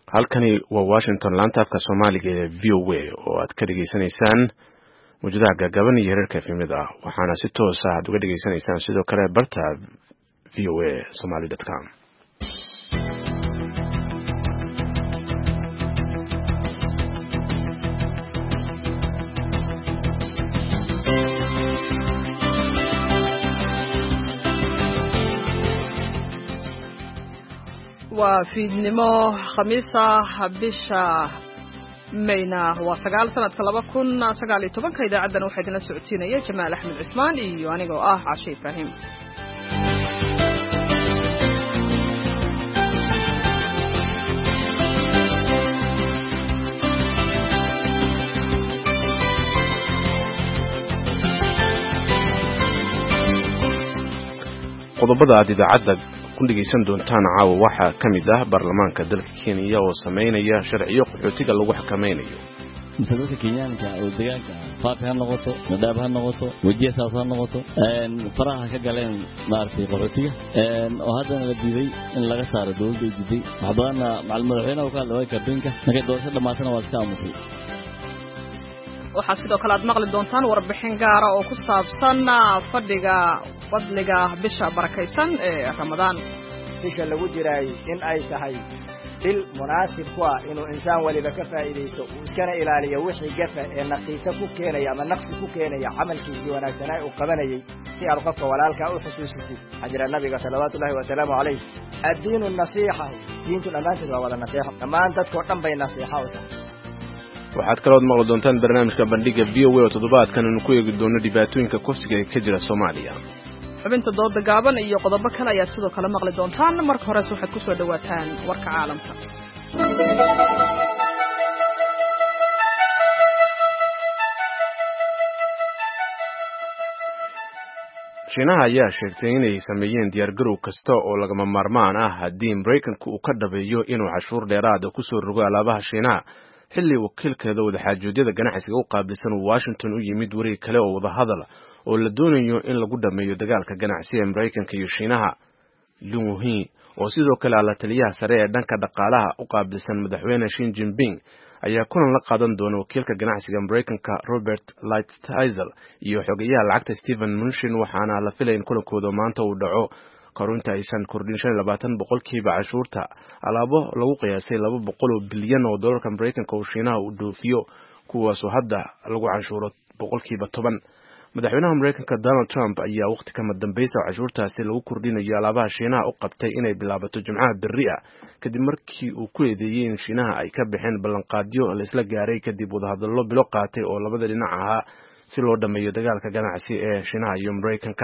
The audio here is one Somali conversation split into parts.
halkani waa Washington laanta afka Soomaaliga ee VOA oo aad ka dhageysanaysaan mujadaha gagaban iyo heerarka efemida waxaana si toos ah uga dhageysanaysaan sidoo kale barta voasomali.com. وفيدنimo khamiisa bisha Mayna waa 9 sanadka 2019 idaacadan waxay idin socodsiinaya Jamaal Axmed Cismaan iyo anigoo ah Cashay Ibrahim. qodobada aad idaacada dhegeysan doontaan caawa waxa kamid ah baarlamaanka dalka Kenya oo sameynaya sharciyo qaxootiga lagu xakameynayo dadka Kenyaanka oo deegaanka faafaan noqoto nadaabaan noqoto wajiyaasaan noqoto faraha ka galeen maartay qaxootiga oo hadana la diiday in laga saaro dawladda diiday waxbaana macluumaadna oo kala way kabinka markay doorasho dhamaatana waa iska aamusay. waxaa sidoo kale aad maqli doontaan warbixin gaar ah oo ku saabsan fadliga bisha barakaysan ee Ramadaan. bisha lagu jiray in ay tahay bil munaasib ku ah inuu insaan waliba ka faa'iideysto uu iskana ilaaliyo wixii gafa ee naqiisa ku keenaya ama naqsi ku keenaya camalkiisii wanaagsan uu qabanayay si aad qofka walaalka u xusuusisid ajra nabiga sallallahu alayhi wa sallam alayhi ad-diinu nasiixa diintu dhamaanteed waa wada nasiixa dhammaan dadkoo dhan bay nasiixa u tahay. waxaad kaloo maqli doontaan barnaamijka bandhiga VOA oo toddobaadkan uu ku eegi doono dhibaatooyinka kufsiga ee ka jira Soomaaliya. xubinta dooda gaaban iyo qodobo kale ayaad sidoo kale maqli doontaan. marka hore waxaad ku soo dhawaataan warka caalamka. Shiinaha ayaa sheegtay inay sameeyeen diyaargarow kasta oo lagama maarmaan ah haddii Mareykanku uu ka dhabeeyo inuu cashuur dheeraad ah ku soo rogo alaabaha Shiinaha xilli wakiilkeeda wadaxaajoodiyada ganacsiga u qaabilsan Washington u yimid wareeg kale oo wada hadal oo la doonayo in lagu dhameeyo dagaalka ganacsiga Mareykanka iyo Shiinaha. Liu He oo sidoo kale la taliyaha sare ee dhanka dhaqaalaha u qaabilsan madaxweyne Xi Jinping ayaa kulan la qaadan doona wakiilka ganacsiga Mareykanka Robert Lighthizer iyo xogayaha lacagta Steven Mnuchin waxaana la filayaa in kulankooda maanta uu dhaco korunta aysan kordhin 25% cashuurta alaabo lagu qiyaasay 200 bilyan oo dollarka Mareykanka oo Shiinaha uu dhoofiyo kuwaas oo hadda lagu cashuuro 10%. madaxweynaha Mareykanka Donald Trump ayaa waqti kama dambaysa cashuurtaasi lagu kordhinayo alaabaha Shiinaha u qabtay inay bilaabato Jimcaha berri ah kadib markii uu ku eedeeyay in Shiinaha ay ka bixeen ballanqaadyo la isla gaaray kadib wadahadallo bilo qaatay oo labada dhinac ahaa si loo dhameeyo dagaalka ganacsi ee Shiinaha iyo Mareykanka.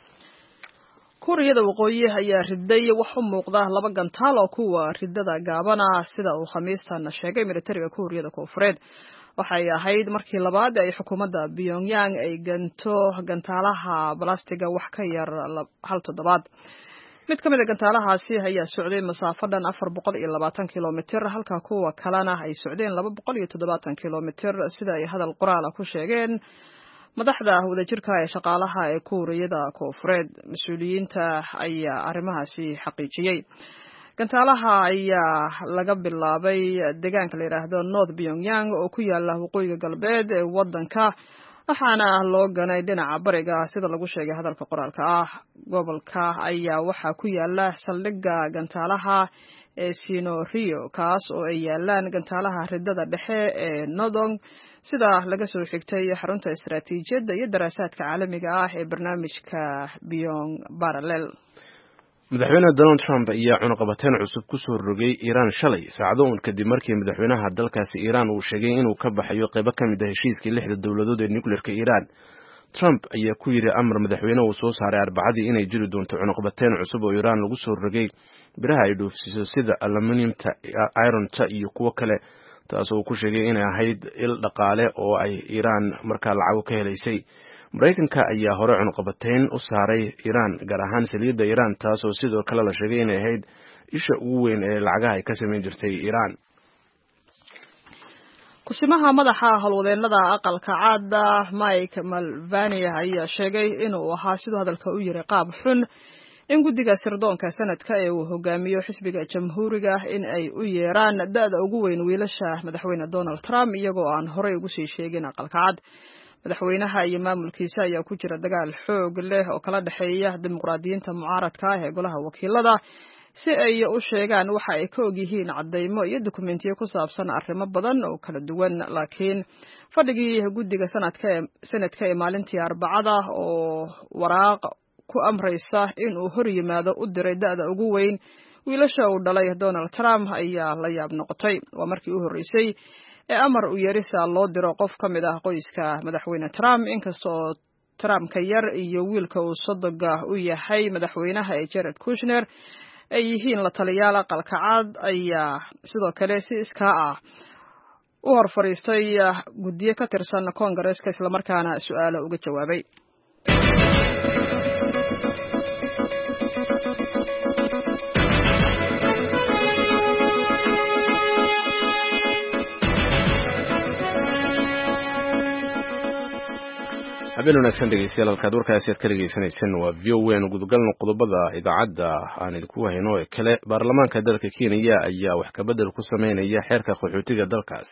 Kuuriyada Waqooyi ayaa riday wax u muuqda laba gantaal oo kuwa ridada gaabana sida uu Khamiistan sheegay militariga Kuuriyada Koonfureed. waxay ahayd markii labaad ay xukuumadda Pyongyang ay gantaalaha balastiga wax ka yar hal toddobaad. mid ka mid ah gantaalahaasi ayaa socday masaafo dhan 420 kilomitir halka kuwa kalena ay socdeen 270 kilomitir sida ay hadal qoraal ku sheegeen madaxda wadajirka ee shaqaalaha ee Kuuriyada Koonfureed. mas'uuliyiinta ayaa arrimahaasi xaqiijiyay. gantaalaha ayaa laga bilaabay deegaanka la yiraahdo North Pyongyang oo ku yaala waqooyiga galbeed ee wadanka waxaana loo ganay dhinaca bariga sida lagu sheegay hadalka qoraalka ah. gobolka ayaa waxa ku yaala saldhigga gantaalaha ee Sinorio kaas oo ay yaalaan gantaalaha ridada dhexe ee Nodong sida laga soo xigtay xarunta istiraatiijiyadda iyo daraasaadka caalamiga ah ee barnaamijka Pyong Parallel. madaxweyne Donald Trump ayaa cunaqabateyn cusub ku soo rogay Iran shalay saacado kadib markii madaxweynaha dalkaasi Iran uu sheegay inuu ka baxayo qayb ka mid ah heshiiskii 6 dawladood ee nuclearka Iran. Trump ayaa ku yiri amar madaxweynaha uu soo saaray Arbacadii inay jiri doonto cunaqabateyn cusub oo Iran lagu soo rogay biraha ay dhoofsiso sida aluminumta, ironta iyo kuwa kale taas oo ku sheegay inay ahayd il dhaqaale oo ay Iran markaa lacag ka helaysay. Mareykanka ayaa hore cunaqabateyn u saaray Iran gaar ahaan saliidda Iran taas oo sidoo kale la sheegay inay ahayd isha ugu weyn ee lacagaha ay ka sameyn jirtay Iran. kusimaha madaxa halwadeennada aqalka caada Mike Mulvaney ayaa sheegay inuu ahaa sidoo hadalka u yiri qaab xun in guddiga sirdoonka sanadka ee uu hogaamiyo xisbiga jamhuuriga in ay u yeeraan da'da ugu weyn wiilasha madaxweyne Donald Trump iyagoo aan horey ugu sii sheegin aqalka cad. madaxweynaha iyo maamulkiisa ayaa ku jira dagaal xoog leh oo kala dhaxeeya dimuqraadiyiinta mucaaradka ah ee golaha wakiilada si ay u sheegaan waxa ay ka og yihiin cadeymo iyo dokumentiyo ku saabsan arrimo badan oo kala duwan. laakiin fadhigii guddiga sanadka ee maalintii Arbacada oo waraaq ku amraysa in uu hor yimaado u diray da'da ugu weyn wiilasha uu dhalay Donald Trump ayaa la yaab noqotay. waa markii u horeysay ee amar u yeerisa loo diro qof ka mid ah qoyska madaxweyne Trump, inkastoo Trump ka yar iyo wiilka uu sodoga u yahay madaxweynaha ee Jared Kushner ay yihiin la taliyaal aqalka cad ayaa sidoo kale si iskaa ah u hor fariistay guddiyo ka tirsan Koongareeska isla markaana su'aalo uga jawaabay. habeen wanaagsan dhegeystayaal halkaad warkaasi aad ka dhegeysaneyseen waa VOA gudogalno qodobada idaacadda aan idinku hayno ee kale. baarlamaanka dalka Kenya ayaa wax ka bedel ku sameynaya xeerka qaxootiga dalkaas,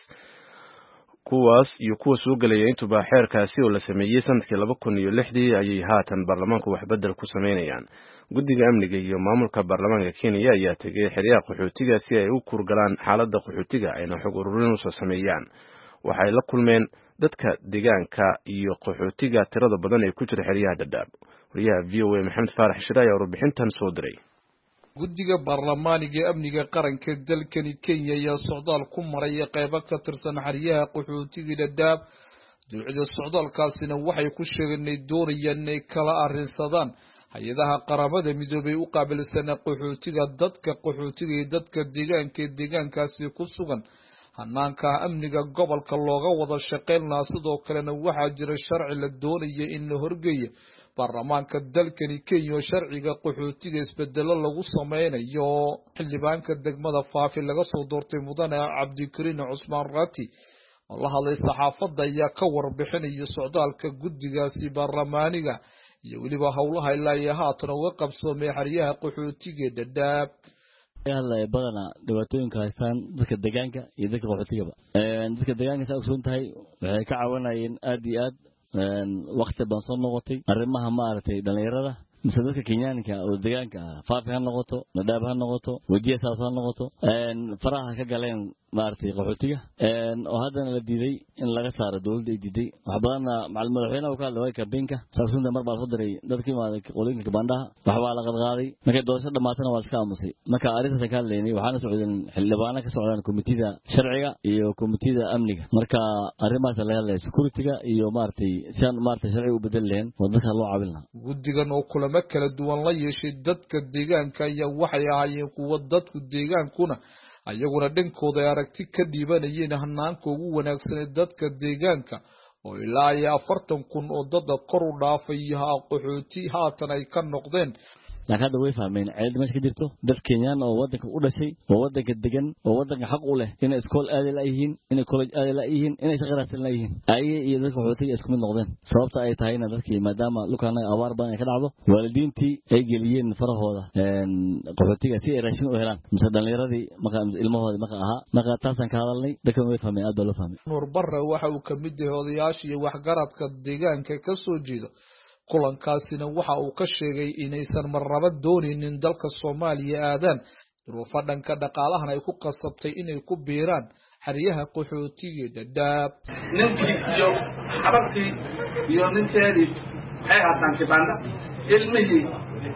kuwaas iyo kuwa soo galaya intuba xeerkaasi oo la sameeyay sanadkii 2006 ayay haatan baarlamaanku wax bedel ku sameynayaan. guddiga amniga iyo maamulka baarlamaanka Kenya ayaa tagay xeryaha qaxootiga si ay u kurgalaan xaaladda qaxootiga ayna xog ururin u sameeyaan. waxay la kulmeen dadka deegaanka iyo qaxootiga tirada badan ee ku jira xeryaha Dadaab. wariyaha VOA Maxamed Faarax Shiraay ayaa warbixintan soo diray. guddiga baarlamaaniga ee amniga qaranka dalkani Kenya ayaa socdaal ku maray qaybo ka tirsan xeryaha qaxootiga Dadaab. duucida socdaalkaasina waxay ku sheegeen inay doonayaan inay kala arrinsadaan hay'adaha qaramada midoobay u qaabilsan qaxootiga, dadka qaxootiga iyo dadka deegaankaasi ku sugan hanaanka amniga gobolka looga wada shaqeynaa. sidoo kalena waxaa jira sharci la doonaya in la horgeeyo baarlamaanka dalkani Kenya sharciga qaxootiga isbedelo lagu sameynayo. xildhibaanka degmada Faafi laga soo doortay mudane Cabdikariin Cusmaan Rati oo la hadlay saxaafadda ayaa ka warbixinaya socdaalka guddigaasi baarlamaaniga iyo weliba howlaha ilaa iyo haatan uga qabsoomay xeryaha qaxootiga Dadaab. badana dhibaatooyinka haystaan dadka deegaanka iyo dadka qaxootiga dadka deegaanka saa ogsoon tahay waxay ka caawinayeen aad iyo aad waqti baan soo noqotay arrimaha maaragtay dhalinyarada mise dadka Kenyaanka oo deegaanka Faafi ha noqoto, Dadaab ha noqoto, Wajir ha noqoto faraha ka galeen maartay qaxootiga oo hadana la diiday in laga saaro dawladda ay diiday. wax badan madaxweynaha uu ka hadlay campaign-ka saasunda mar baa soo diray dadkii qolooyinka bandaha wax baa la qadqaaday markay doorasho dhamaatana waa iska aamusay. marka arrinta ka hadlaynay waxaana socdeen xildhibaano ka socdaan komitida sharciga iyo komitida amniga. marka arrimahaas la hadlay security-ga iyo maartay sharci u bedel leen oo dadka loo caawin lahaa. guddigan oo kulamo kala duwan la yeeshay dadka deegaanka ayaa waxay ahaayeen kuwa dadku deegaankuna ayaguna dhankooda aragti ka dhiibanayeen hanaanka ugu wanaagsan ee dadka deegaanka oo ilaa 40,000 oo dad kor u dhaafay qaxooti haatan ay ka noqdeen. laakiin hadda way fahmeen ceelda meesha ka jirto dad Kenyan oo wadanka u dhashay oo wadanka degan oo wadanka xaq u leh inay iskool aad la yihiin, inay college aad la yihiin, inay shaqo raadsan la yihiin ay iyo dadka qaxootiga isku mid noqdeen. sababta ay tahayna dadkii maadaama lukaana abaar badan ay ka dhacdo waalidiintii ay geliyeen farahooda qaxootiga si ay raashin u helaan mise dhalinyaradii marka ilmahooda marka taasan ka hadalnay dadka way fahmeen aad baa loo fahmay. Nuur Barre waxa uu ka mid yahay odayaasha iyo waxgaradka deegaanka ka soo jeeda kulankaasina waxa uu ka sheegay inaysan marnaba doonaynin dalka Soomaaliya aadaan duruufo dhanka dhaqaalaha ay ku qasabtay inay ku biiraan xeryaha qaxootiga Dadaab. ninkii iyo xabadkii iyo ninkeedii waxay haatan kibanda ilmihii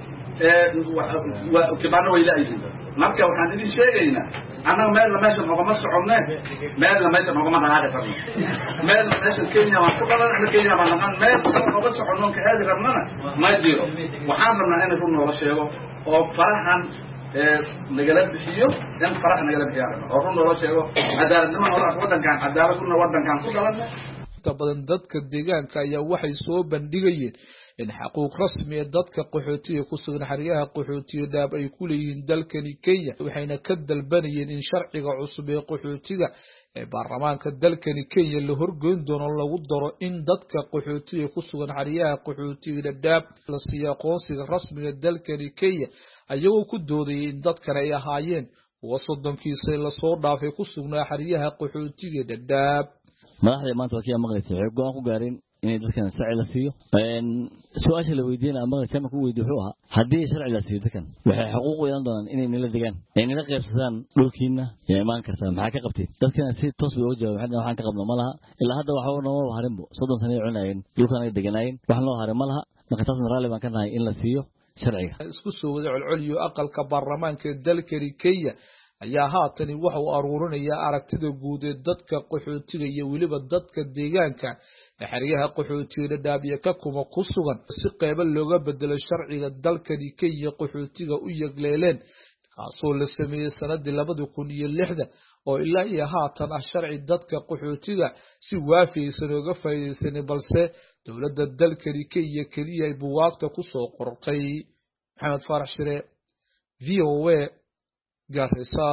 kibanda way laayihiin. marka waxaan idin sheegaynaa annaga meel la meesha nogama soconne meel la meesha nogama dhaqaaqi karno meel la meesha Kenya waan ku dhalan ana Kenya baan naqan meel noga soconno ka heli karnana ma jiro. waxaan rabnaa in run noola sheego oo farahan nagala bixiyo in faraha nagala bixiyo oo run noola sheego cadaaladnimo wadankan cadaalad kuna wadankan ku dhalan. inta badan dadka deegaanka ayaa waxay soo bandhigayeen in xaquuq rasmi ah dadka qaxootiga ku sugan xeryaha qaxootiga dhaab ay ku leeyihiin dalkani Kenya waxayna ka dalbanayeen in sharciga cusub ee qaxootiga ee baarlamaanka dalkani Kenya la horgeyn doono lagu daro in dadka qaxootiga ku sugan xeryaha qaxootiga dhaab la siiyo aqoonsiga rasmiga dalkani Kenya ayagoo ku doodayay in dadkan ay ahaayeen wasodonkiisa la soo dhaafay ku sugnaa xeryaha qaxootiga dhaab madaxda maanta waa kii maqlaysay waxay go'aan ku gaareen inay dadkan sharci la siiyo su'aasha la weydiinaa maqlaysay ma ku weydiin wuxuu ahaa haddii sharci la siiyo dadkan waxay xuquuq u yeelan doonaan inay nala degaan ay nala qaybsadaan dhulkiina yaa imaan kartaa maxaa ka qabtay dadkan si toos bay uga jawaabeen waxaan ka qabno ma laha ilaa hadda waxa uu noo harinbo 30 sano ay cunayeen dhulkan ay deganaayeen wax loo harin ma laha marka taasna raalli baan ka nahay in la siiyo sharciga isku soo wada celceliyo aqalka baarlamaanka dalkani Kenya ayaa haatan waxa uu aruurinayaa aragtida guud ee dadka qaxootiga iyo waliba dadka deegaanka xeryaha qaxootiga dhaab iyo ka kuma ku sugan si qayb looga bedelo sharciga dalkani Kenya qaxootiga u yagleeleen kaasoo la sameeyay sanadii 2006 oo ilaa iyo haatan sharci dadka qaxootiga si waafiyaysan uga faa'iideysan balse dawladda dalkani Kenya kaliya ay buugaagta ku soo qortay Maxamed Farax Shire VOA Garissa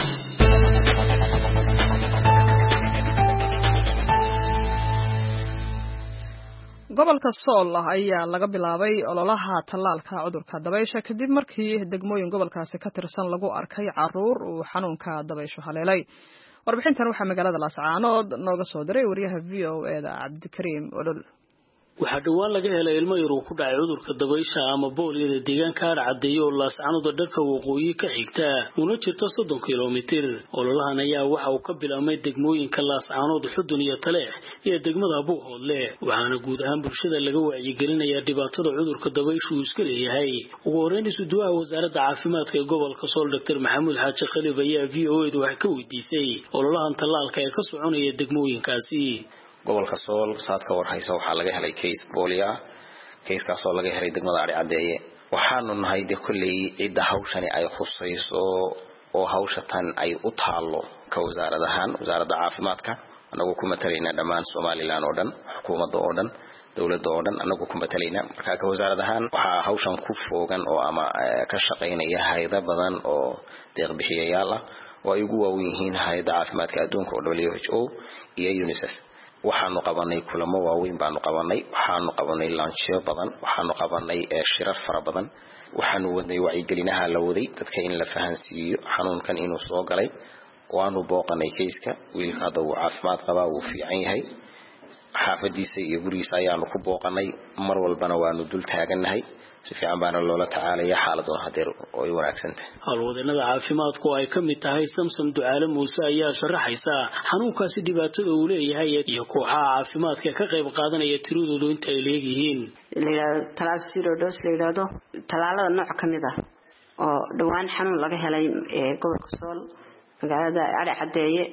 gobolka Sool ayaa laga bilaabay ololaha tallaalka cudurka dabaysha kadib markii degmooyin gobolkaasi ka tirsan lagu arkay caruur uu xanuunka dabayshu haleelay warbixintan waxaa magaalada Laascaanood nooga soo diray wariyaha VOA-da Cabdikariim Olol waxaa dhawaan laga helay ilmo yar uu ku dhacay cudurka dabaysha ama booliyada deegaanka Arcadeeyo oo Laascaanood dhanka waqooyi ka xigta una jirta 30 kiiloomitir ololahan ayaa waxa uu ka bilaabmay degmooyinka Laascaanood Xudun iyo Taleex iyo degmada Buuhoodle waxaana guud ahaan bulshada laga wacyigelinayaa dhibaatada cudurka dabayshu iska leeyahay ugu horeyn isuduwaha wasaaradda caafimaadka ee gobolka Sool Dr. Maxamuud Xaaji Khaliif ayaa VOA-da wax ka weydiisay ololahan tallaalka ee ka soconaya degmooyinkaasi gobolka Sool saadka warhaysa waxa laga helay case booliya case kaas oo laga helay degmada Arcadeeye waxaanu nahay kulli cid hawshani ay khusayso oo hawshatan ay u taalo ka wasaaradda caafimaadka anagu kuma talayna dhamaan Soomaaliland oo dhan xukuumadda oo dhan dawladda oo dhan anagu kuma talayna marka ka wasaaradahan waxa hawshan ku foogan oo ama ka shaqeynaya hay'ado badan oo deeq bixiyayaal ah oo ay ugu waaweyn yihiin hay'adda caafimaadka adduunka oo WHO iyo UNICEF waxaanu qabanay kulamo waaweyn baanu qabanay waxaanu qabanay launchyo badan waxaanu qabanay shirar fara badan waxaanu wadnay wacyigelinaha la waday dadka in la fahansiiyo xanuunkan inuu soo galay waanu booqanay kayska wiilka hadda uu caafimaad qaba uu fiican yahay xaafadiisa iyo gurigiisa ayaanu ku booqanay mar walbana waanu dul taaganahay si fiican baana loola tacaalaya xaaladooda hadeer oo ay wanaagsan tahay hawlwadeenada caafimaadku ay ka mid tahay Samsam Ducaale Muuse ayaa sharaxaysa xanuunkaasi dhibaatada uu leeyahay iyo kooxaha caafimaadka ka qayb qaadanaya tiradoodu inta ay leeyihiin talaal zero dose leeyahay talaalada nooc kamid ah oo dhawaan xanuun laga helay gobolka Sool magaalada Arcadeeye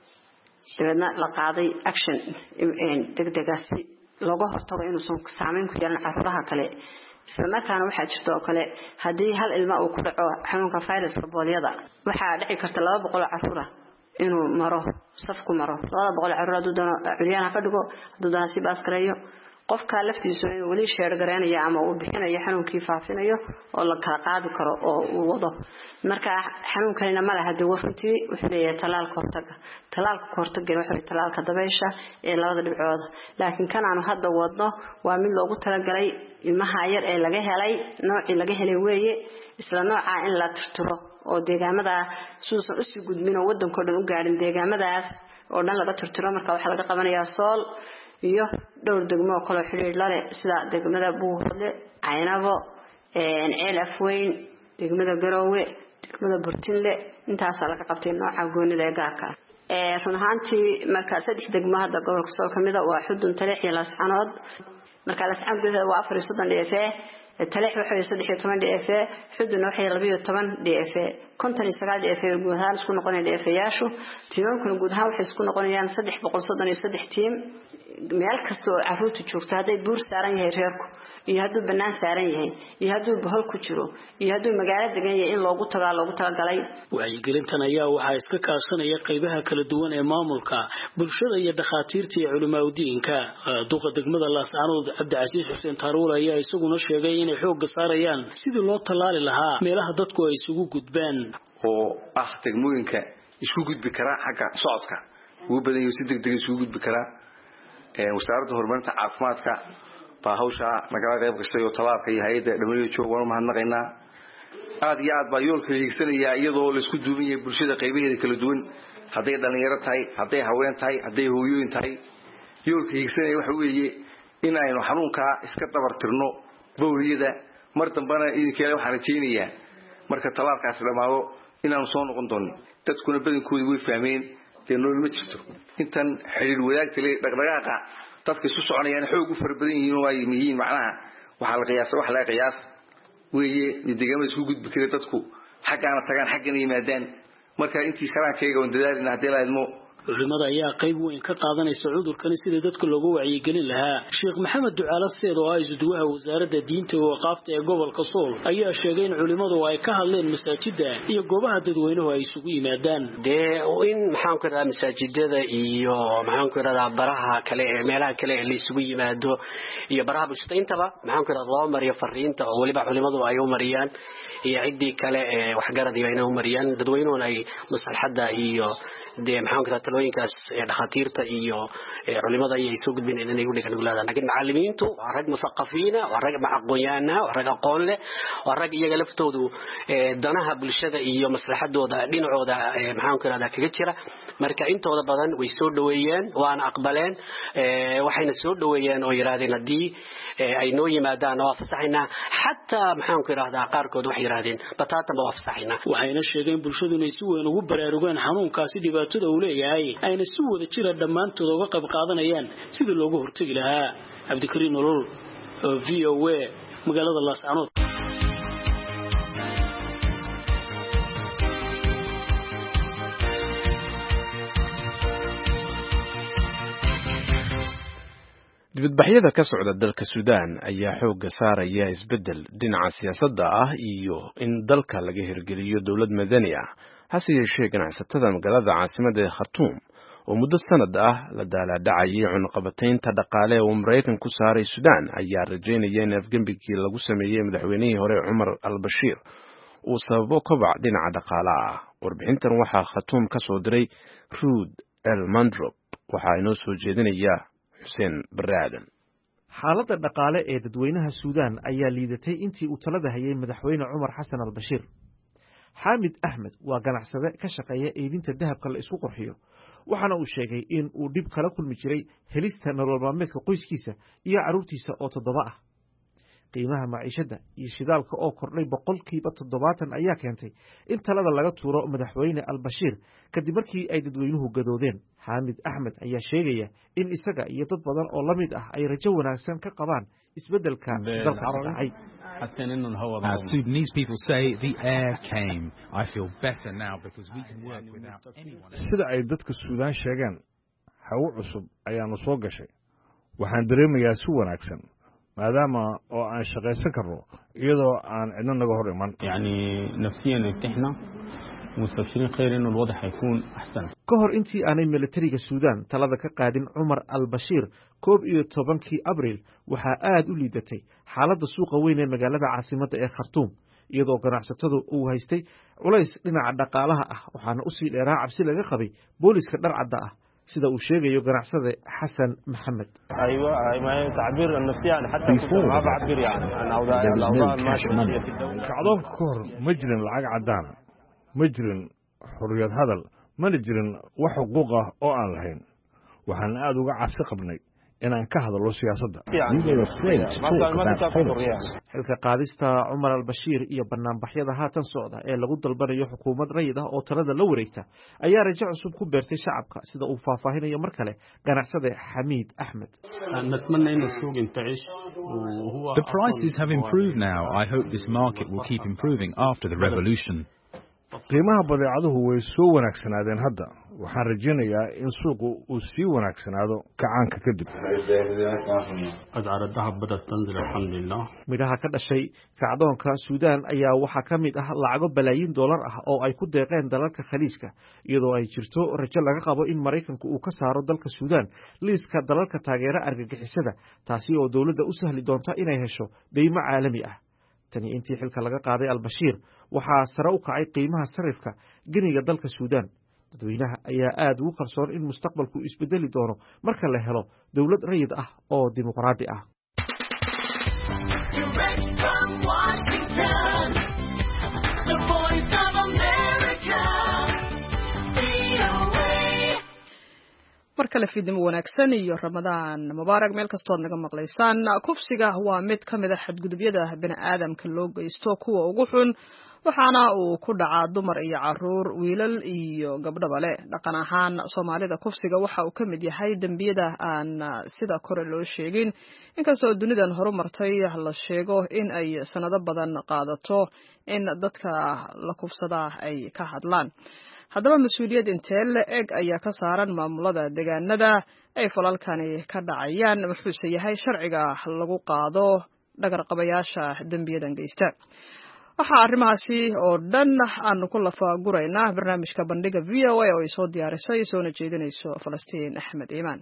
dabadna la qaaday action degdegaasi laga hortago inuu saameyn ku yeelan carruuraha kale isla markaana waxaa jirto oo kale hadii hal ilmo uu ku dhaco xanuunka fayraska booliyada waxaa dhici karta 200 carruur inuu maro safku maro 200 carruur haduu doono curyaan ka dhigo haduu doono si baas gareeyo qofka laftiisu inuu wali sheer gareeyo ama uu bixinayo xanuunkii faafinayo oo la kala qaadi karo oo uu wado marka xanuunkanina ma laha dawaruntii wuxuu leeyahay talaalka hortaga waxa talaalka dabaysha ee labada dhibcood laakiin kan aanu hadda wadno waa mid loogu talagalay ilmaha yar ee laga helay noocii laga helay weeye isla nooca in la tirtiro oo deegaamada suusan u sii gudbin oo wadanka dhan u gaarin deegaamadaas oo dhan laga tirtiro marka waxa laga qabanayaa Sool iyo dhowr degmo kale xiriir la leh sida degmada Buuhoodle Caynabo Ceel Afweyn degmada Garowe degmada Burtinle intaas laga qabtay nooca goonida gaarka run ahaantii marka saddex degmo hadda gobolka Sool kamida waa Xudun Taleex iyo Laascaanood marka Laascaanood waa 34 DFA Taleex waxay 13 DFA Xudun waxay 12 DFA 59 dheefeeyo guud ahaan isku noqonaya dheefeeyaashu tiimamkuna guud ahaan waxay isku noqonayaan 333 tiim meel kasta oo carruurtu joogto haday buur saaran yahay reerku iyo hadduu banaan saaran yahay iyo hadduu bohol ku jiro iyo hadduu magaalo degan yahay in loogu talagalay wacyigelintan ayaa waxaa iska kaashanaya qaybaha kala duwan ee maamulka bulshada iyo dhakhaatiirta iyo culimaadudiinka duqa degmada Laascaanood Cabdicasiis Xuseen Taaruul ayaa isaguna sheegay inay xoog saarayaan sidii loo talaali lahaa meelaha dadku ay isugu gudbaan oo degmooyinka isku gudbi kara xagga socodka ugu badan yahay si degdeg isugu gudbi kara wasaaradda horumarinta caafimaadka baa hawsha nagala qayb gashay oo talaalka iyo hay'adda WHO waan mahadnaqaynaa aad iyo aad baa yoolka hiigsanaya iyadoo la isku duuban yahay bulshada qaybaheeda kala duwan haday dhalinyaro tahay haday haween tahay haday hooyooyin tahay yoolka hiigsanaya waxa weeye in aynu xanuunka iska dabartirno bowliyada mar dambana idinkeena waxaan rajaynayaa marka talaalkaas dhamaado inaanu soo noqon doono dadkuna badankoodu way fahmeen nolol ma jirto intan xiriir wadaagta leh dhaqdhaqaaqa dadka isu soconayaan xoog u farabadan yihiin oo ay yihiin macnaha waxa la qiyaasay wax la qiyaas weeye deegaamada isku gudbi kara dadku xaqana tagaan xaqana yimaadaan marka intii karaankeega oo dadaalina hadii la idmo culimada ayaa qayb weyn ka qaadanaysa cudurkani sidii dadka loogu wacyigelin lahaa Sheekh Maxamed Ducaale Seed oo ay isduwaha wasaaradda diinta iyo waqaafta ee gobolka Sool ayaa sheegay in culimadu ay ka hadleen masaajidda iyo goobaha dadweynuhu ay isugu yimaadaan in maxaan ku radaa masaajidada iyo maxaan ku radaa baraha kale ee meelaha kale ee la isugu yimaado iyo baraha bulshada intaba maxaan ku radaa loo mariyo fariinta oo waliba culimadu ay u mariyaan iyo cidii kale ee wax garad iyo inay u mariyaan dadweynuhu ay maslaxada iyo maxaan ku radaa talooyinkaas dhakhaatiirta iyo culimada ay soo gudbin inay u dhigaan gulaadaan laakiin macallimiintu waa rag musaqafiina waa rag aqoon-yahanna waa rag aqoon leh waa rag iyaga laftoodu danaha bulshada iyo maslaxadooda dhinacooda maxaan ku radaa kaga jira marka intooda badan way soo dhaweeyeen waana aqbaleen waxayna soo dhaweeyeen oo yiraahdeen hadii ay noo yimaadaan waa fasaxina hatta maxaan ku radaa qaarkood wax yiraahdeen bataatan waa fasaxina waxayna sheegeen bulshadu inay si weyn ugu baraarugaan xanuunkaasi dhibaatada uu leeyahay ayna si wada jira dhamaantood uga qayb qaadanayaan sidii loogu hortagi lahaa Cabdikariin Nolol VOA magaalada Laascaanood dibadbaxyada ka socda dalka Suudaan ayaa xoogga saaraya isbedel dhinaca siyaasadda ah iyo in dalka laga hirgeliyo dawlad madani ah hase yeeshee ganacsatada magaalada caasimadda ee Khartoum oo muddo sanad ah la daaladhacayay cunaqabataynta dhaqaale oo Mareykan ku saaray Suudaan ayaa rajaynaya in afgembigii lagu sameeyay madaxweynihii hore Umar al-Bashir uu sababo kobac dhinaca dhaqaalaha ah warbixintan waxaa Khartoum ka soo diray Ruud El-Mandrop waxaa inoo soo jeedinaya Xuseen Baraadan xaaladda dhaqaale ee dadweynaha Suudaan ayaa liidatay intii uu talada hayay madaxweyne Umar Xasan al-Bashir Xamid Ahmed waa ganacsade ka shaqeeya iibinta dahabka la isku qurxiyo waxaana uu sheegay in uu dib kala kulmi jiray helista nolol maalmeedka qoyskiisa iyo carruurtiisa oo 7 ah qiimaha maciishada iyo shidaalka oo kordhay 70% ayaa keentay in talada laga tuuro madaxweyne al-Bashir kadib markii ay dadweynuhu gadoodeen Xamid Ahmed ayaa sheegaya in isaga iyo dad badan oo lamid ah ay rajo wanaagsan ka qabaan isbedelka dalka dhacay As Sudanese people say, the air came. I feel better now because we can work without anyone. Sida ay dadka Suudaan sheegaan, hawo cusub ayaanu soo gashay. Waxaan dareemayaa si wanaagsan maadaama oo aan shaqaysan karno iyadoo aan cidna naga hor iman. يعني نفسيا ارتحنا مستبشرين خير إنه الوضع هيكون أحسن. كهر أنتي أنا ميلتريga Suudaan talada ka qaadin Umar al-Bashir 11 Abriil waxa aad u liidatay xaaladda suuqa weyn ee magaalada caasimadda ee Khartoum iyadoo ganacsatadu uu haystay culays dhinaca dhaqaalaha ah waxaana u sii dheeraa cabsi laga qabay booliska dharcadda ah sida uu sheegayo ganacsade Xasan Maxamed ايوه ما تعبير النفسي يعني حتى ما بعبر يعني عن اوضاع الماشيه في الدوله kacdoonka kahor ma jirin lacag cadaan ma jirin xurriyad hadal mana jirin wax xuquuq ah oo aan lahayn waxaan aad uga cabsi qabnay inaan ka hadalno siyaasadda xilka qaadista Umar al-Bashir iyo banaanbaxyada haatan socda ee lagu dalbanayo xukuumad rayid ah oo talada la wareegta ayaa rajo cusub ku beertay shacabka sida uu faahfaahinayo mar kale ganacsade Xamid Ahmed The prices have improved now. I hope this market will keep improving after the revolution. qiimaha badeecaduhu way soo wanaagsanaadeen hadda waxaan rajaynayaa in suuqu uu sii wanaagsanaado kacaanka kadib midhaha ka dhashay kacdoonka suudaan ayaa waxaa ka mid ah lacago balaayiin dollar ah oo ay ku deeqeen dalalka khaliijka iyadoo ay jirto rajo laga qabo in maraykanku uu ka saaro dalka suudaan liiska dalalka taageera argagixisada taasi oo dowladda u sahli doonta inay hesho deymo caalami ah tani intii xilka laga qaaday albashiir waxaa sare u kacay qiimaha sarifka geniga dalka suudaan dadweynaha ayaa aad ugu kalsoon in mustaqbalku isbedeli doono marka la helo dowlad rayid ah oo dimuqraadi ah mar kale fiidnimo wanaagsan iyo ramadaan mubaarak meel kastood naga maqlaysaan kufsiga waa mid ka mid a xadgudubyada bini'aadamka loo geysto kuwa ugu xun waxaana uu ku dhacaa dumar iyo caruur wiilal iyo gabdhaba leh dhaqan ahaan soomaalida kufsiga waxa uu ka mid yahay dembiyada aan sida kore loo sheegin inkastoo dunidan horumartay la sheego in ay sanado badan qaadato in dadka la kufsadaa ay ka hadlaan haddaba mas-uuliyad intee la-eg ayaa ka saaran maamulada deegaanada ay falalkani ka dhacayaan muxuuse yahay sharciga lagu qaado dhagarqabayaasha dembiyadan geysta waxaa arrimahaasi oo dhan aanu ku lafaaguraynaa barnaamijka bandhiga v o a oo ay soo diyaarisay soona jeedinayso falastiin axmed iimaan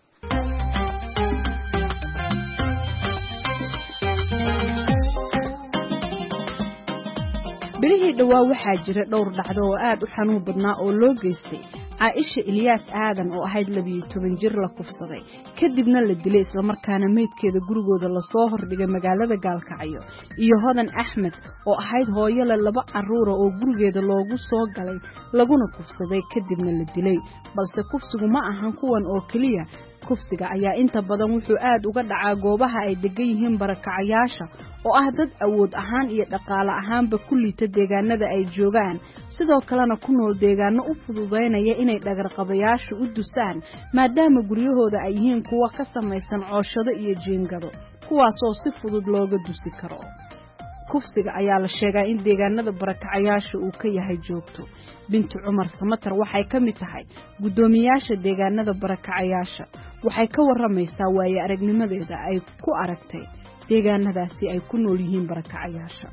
bilihii dhowaa waxaa jira dhowr dhacdo oo aad u xanuun badnaa oo loo geystay caaisha ilyaas aadan oo ahayd 12 jir la kufsaday kadibna la dilay islamarkaana meydkeeda gurigooda lasoo hordhigay magaalada gaalkacyo iyo hodan axmed oo ahayd hooyo leh 2 caruur oo gurigeeda loogu soo galay laguna kufsaday kadibna la dilay balse kufsigu ma ahan kuwan oo kaliya kufsiga ayaa inta badan wuxuu aad uga dhacaa goobaha ay degan yihiin barakacayaasha oo ah dad awood ahaan iyo dhaqaale ahaanba ku liita deegaanada ay joogaan sidoo kalena ku nool deegaano u fududeynaya inay dhagarqabayaashu u dusaan maadaama guryahooda ay yihiin kuwa ka samaysan cooshado iyo jiingado kuwaasoo si fudud looga dusi karo kufsiga ayaa la sheegaa in deegaanada barakacayaasha uu ka yahay joogto bintu cumar samatar waxay ka mid tahay guddoomiyaasha deegaanada barakacayaasha waxay ka waramaysaa waaye aragnimadeeda ay ku aragtay deegaanadaasi ay ku nool yihiin barakacayaasha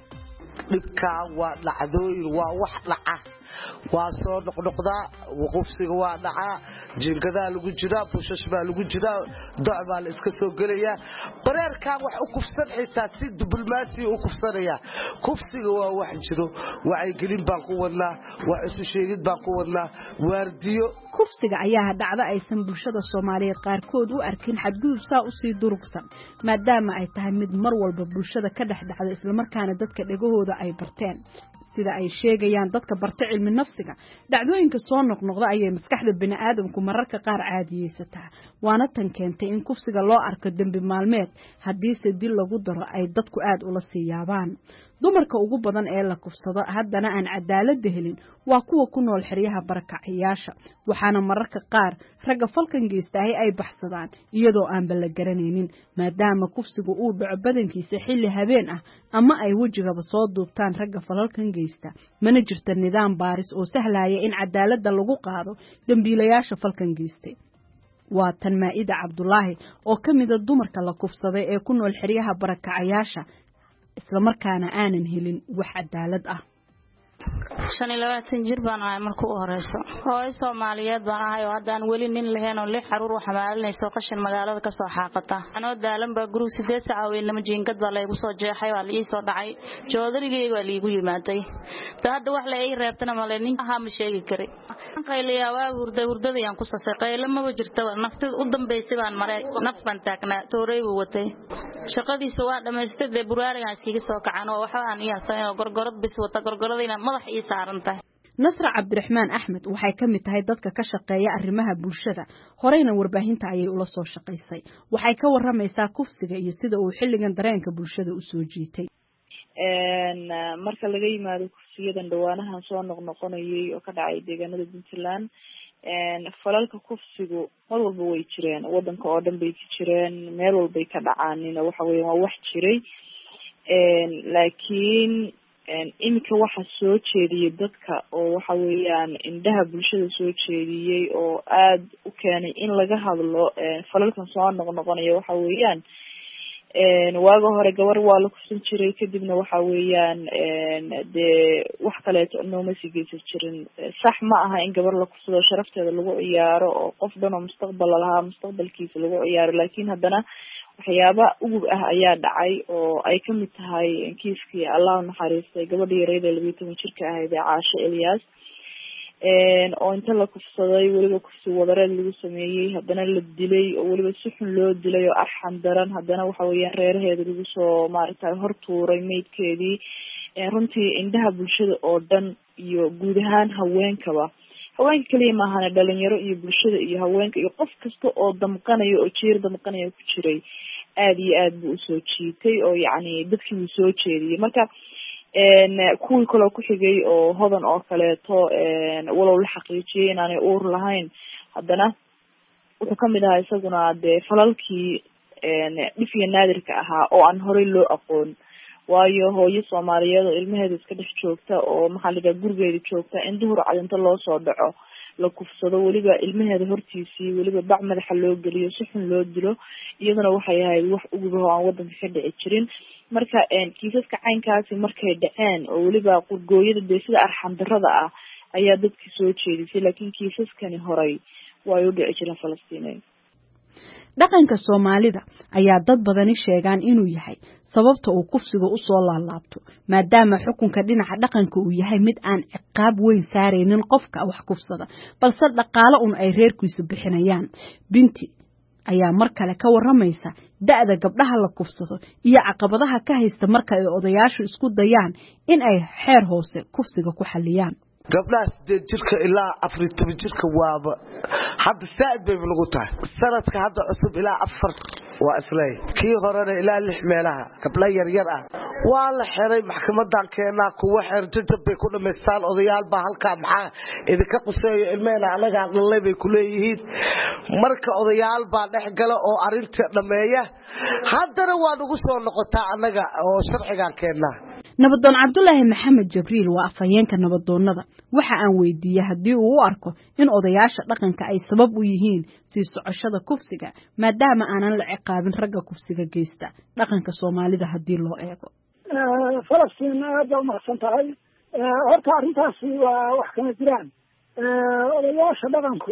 dhibkaa waa dhacdooyin waa wax dhaca waa soo noqnoqdaa kufsiga waa dhacaa jiingadaa lagu jiraa bushash baa lagu jiraa doc baa la iska soo gelayaa bareerkaa wax u kufsan xitaa si diblomaasiya u kufsanaya kufsiga waa wax jiro wacyigelin baan ku wadnaa wax isu sheegid baan ku wadnaa waardiyo kufsiga ayaa dhacda aysan bulshada Soomaaliyeed qaarkood u arkin xadgudub saa u sii durugsan maadaama ay tahay mid mar walba bulshada ka dhexdhacda isla markaana dadka dhagahooda ay barteen sida ay sheegayaan dadka barta cilmi nafsiga dhacdooyinka soo noqnoqda ayay maskaxda bini'aadamku mararka qaar caadiyeysataa waana tan keentay in kufsiga loo arko dambi maalmeed haddii se dil lagu daro ay dadku aad ula sii yaabaan dumarka ugu badan ee la kufsado haddana aan cadaalad helin waa kuwa ku nool xeryaha barakacayaasha waxaana mararka qaar ragga falkan geystay ay baxsadaan iyadoo aan bala garanaynin maadaama kufsigu uu dhaco badankiisa xilli habeen ah ama ay wajigaba soo duubtaan ragga falalkan geysta mana jirto nidaam baaris oo sahlaya in cadaaladda lagu qaado dambiilayaasha falkan geystay waa tan Maa'ida Cabdullaahi oo ka mid ah dumarka la kufsaday ee ku nool xeryaha barakacayaasha isla markaana aanan helin wax cadaalad ah 25 jir baan ahay markuu u horeyso hooyo Soomaaliyeed baan ahay oo hadaan weli nin lahayn oo 6 xaruur wax maalinayso qashin magaalada ka soo xaaqata anoo daalan baa guriga 8 saac weynama jiingad baa la igu soo jeexay waa la ii soo dhacay joodarigeyga waa la igu yimaaday hadda wax la ay reebtana ma le nin aha ma sheegi kari qayliya waa hurdada yaan ku sasay qaylo ma jirto naftida u dambeysay baan maray naf baan taagnaa tooreygu watay shaqadiisa waa dhameystay buraariga iskiga soo kacaan oo waxa aan iyaasay gorgorad bis wata gorgoradina madax ii saarantahay Nasra Cabdiraxmaan Axmed waxay ka mid tahay dadka ka shaqeeya arrimaha bulshada horeyna warbaahinta ayay ula soo shaqeysay waxay ka waramaysaa kufsiga iyo sida uu xilligan dareenka bulshada u soo jiitay marka laga yimaado kufsiyadan dhawaanahan soo noqnoqonayay oo ka dhacay deegaanada Puntland falalka kufsigu mar walba way jireen wadanka oo dhan bay ka jireen meel walba ka dhacaan waxa weeye waa wax jiray laakiin iminka waxa soo jeediyay dadka oo waxa weeyaan indhaha bulshada soo jeediyey oo aad u keenay in laga hadlo falalkan soo noqnoqonaya waxa weeyaan waaga hore gabar waa la kufsan jiray kadibna waxa weeyaan dee wax kaleeto nooma sii geysan jirin sax ma aha in gabar la kufsado sharafteeda lagu ciyaaro oo qof dhan oo mustaqbal lahaa mustaqbalkiisa lagu ciyaaro laakiin haddana waxyaaba ugub ah ayaa dhacay oo ay kamid tahay kiiskii allah naxariistay gabadhii yareeda 12 jirka ahayd ee Caasho Ilyas oo inta la kufsaday weliba kufsi wadareed lagu sameeyey haddana la dilay oo weliba si xun loo dilay oo arxan daran haddana waxa weeyaan reeraheeda lagu soo maaragtay hortuuray meydkeedii runtii indhaha bulshada oo dhan iyo guud ahaan haweenkaba haweenka kaliya maahane dhalinyaro iyo bulshada iyo haweenka iyo qof kasta oo damqanayo oo jeer damqanayo ku jiray aad iyo aad buu usoo jiitay oo yacni dadkii wuu soo jeediyey marka kuwii kaloo ku xigay oo hodan oo kaleeto walow la xaqiijiyay inaanay uur lahayn haddana wuxuu kamid ahaa isaguna dee falalkii dhif iyo naadirka ahaa oo aan horey loo aqoon waayo hooyo Soomaaliyeed oo ilmaheeda iska dhex joogta oo maxalliga gurigeeda joogta in duhur cadinta loo soo dhaco la kufsado weliba ilmaheeda hortiisii weliba bac madaxa loo geliyo si xun loo dilo iyaduna waxay ahayd wax ugu aan wadanka ka dhici jirin marka kiisaska caynkaasi markay dhaceen oo weliba qurgooyada dee sida arxan darrada ah ayaa dadkii soo jeedisay laakiin kiisaskani horay way u dhici jireen Falastiiniin dhaqanka Soomaalida ayaa dad badani sheegaan inuu yahay sababta uu kufsiga u soo laalaabto maadaama xukunka dhinaca dhaqanka uu yahay mid aan ciqaab weyn saareynin qofka wax kufsada balse dhaqaale ay reerkiisu bixinayaan binti ayaa mar kale ka waramaysa da'da gabdhaha la kufsado iyo caqabadaha ka haysta marka ay odayaashu isku dayaan in ay xeer hoose kufsiga ku xaliyaan gabdhaha 8 jirka ilaa 14 jirka waaba hadda saad bay lagu tahay sanadka hadda cusub ilaa 4 waa islay kii horena ilaa 6 meelaha gabdha yar yar ah waa la xiray maxkamadan keenaa kuwa xeer jajab bay ku dhameystaan odayaal baa halka maxaa idinka quseeyo ilmeena anaga hadlay bay ku leeyihiin marka odayaal baa dhex gala oo arinta dhameeya haddana waa ugu soo noqotaa anaga oo sharcigan keenaa nabadoon Cabdullaahi Maxamed Jibriil waa afhayeenka nabadoonnada waxa aan weydiiyay hadii uu u arko in odayaasha dhaqanka ay sabab u yihiin si socoshada kufsiga maadaama aanan la ciqaabin ragga kufsiga geysta dhaqanka Soomaalida hadii loo eego Falastiin aad u mahadsan tahay horta arrintaasi waa wax kama jiraan odayaasha dhaqanku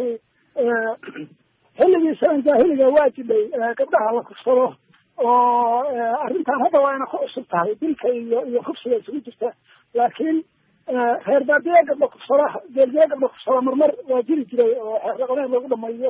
xilligii jaahiliga waajibay gabdhaha la kufsado oo arrintan hadda waa ina ku cusub tahay dilka iyo kufsiga isugu jirta laakiin reer baadiye gabdha kufsada geelgee gabdha kufsada marmar waa jiri jiray oo xeer dhaqameed lagu dhameeyo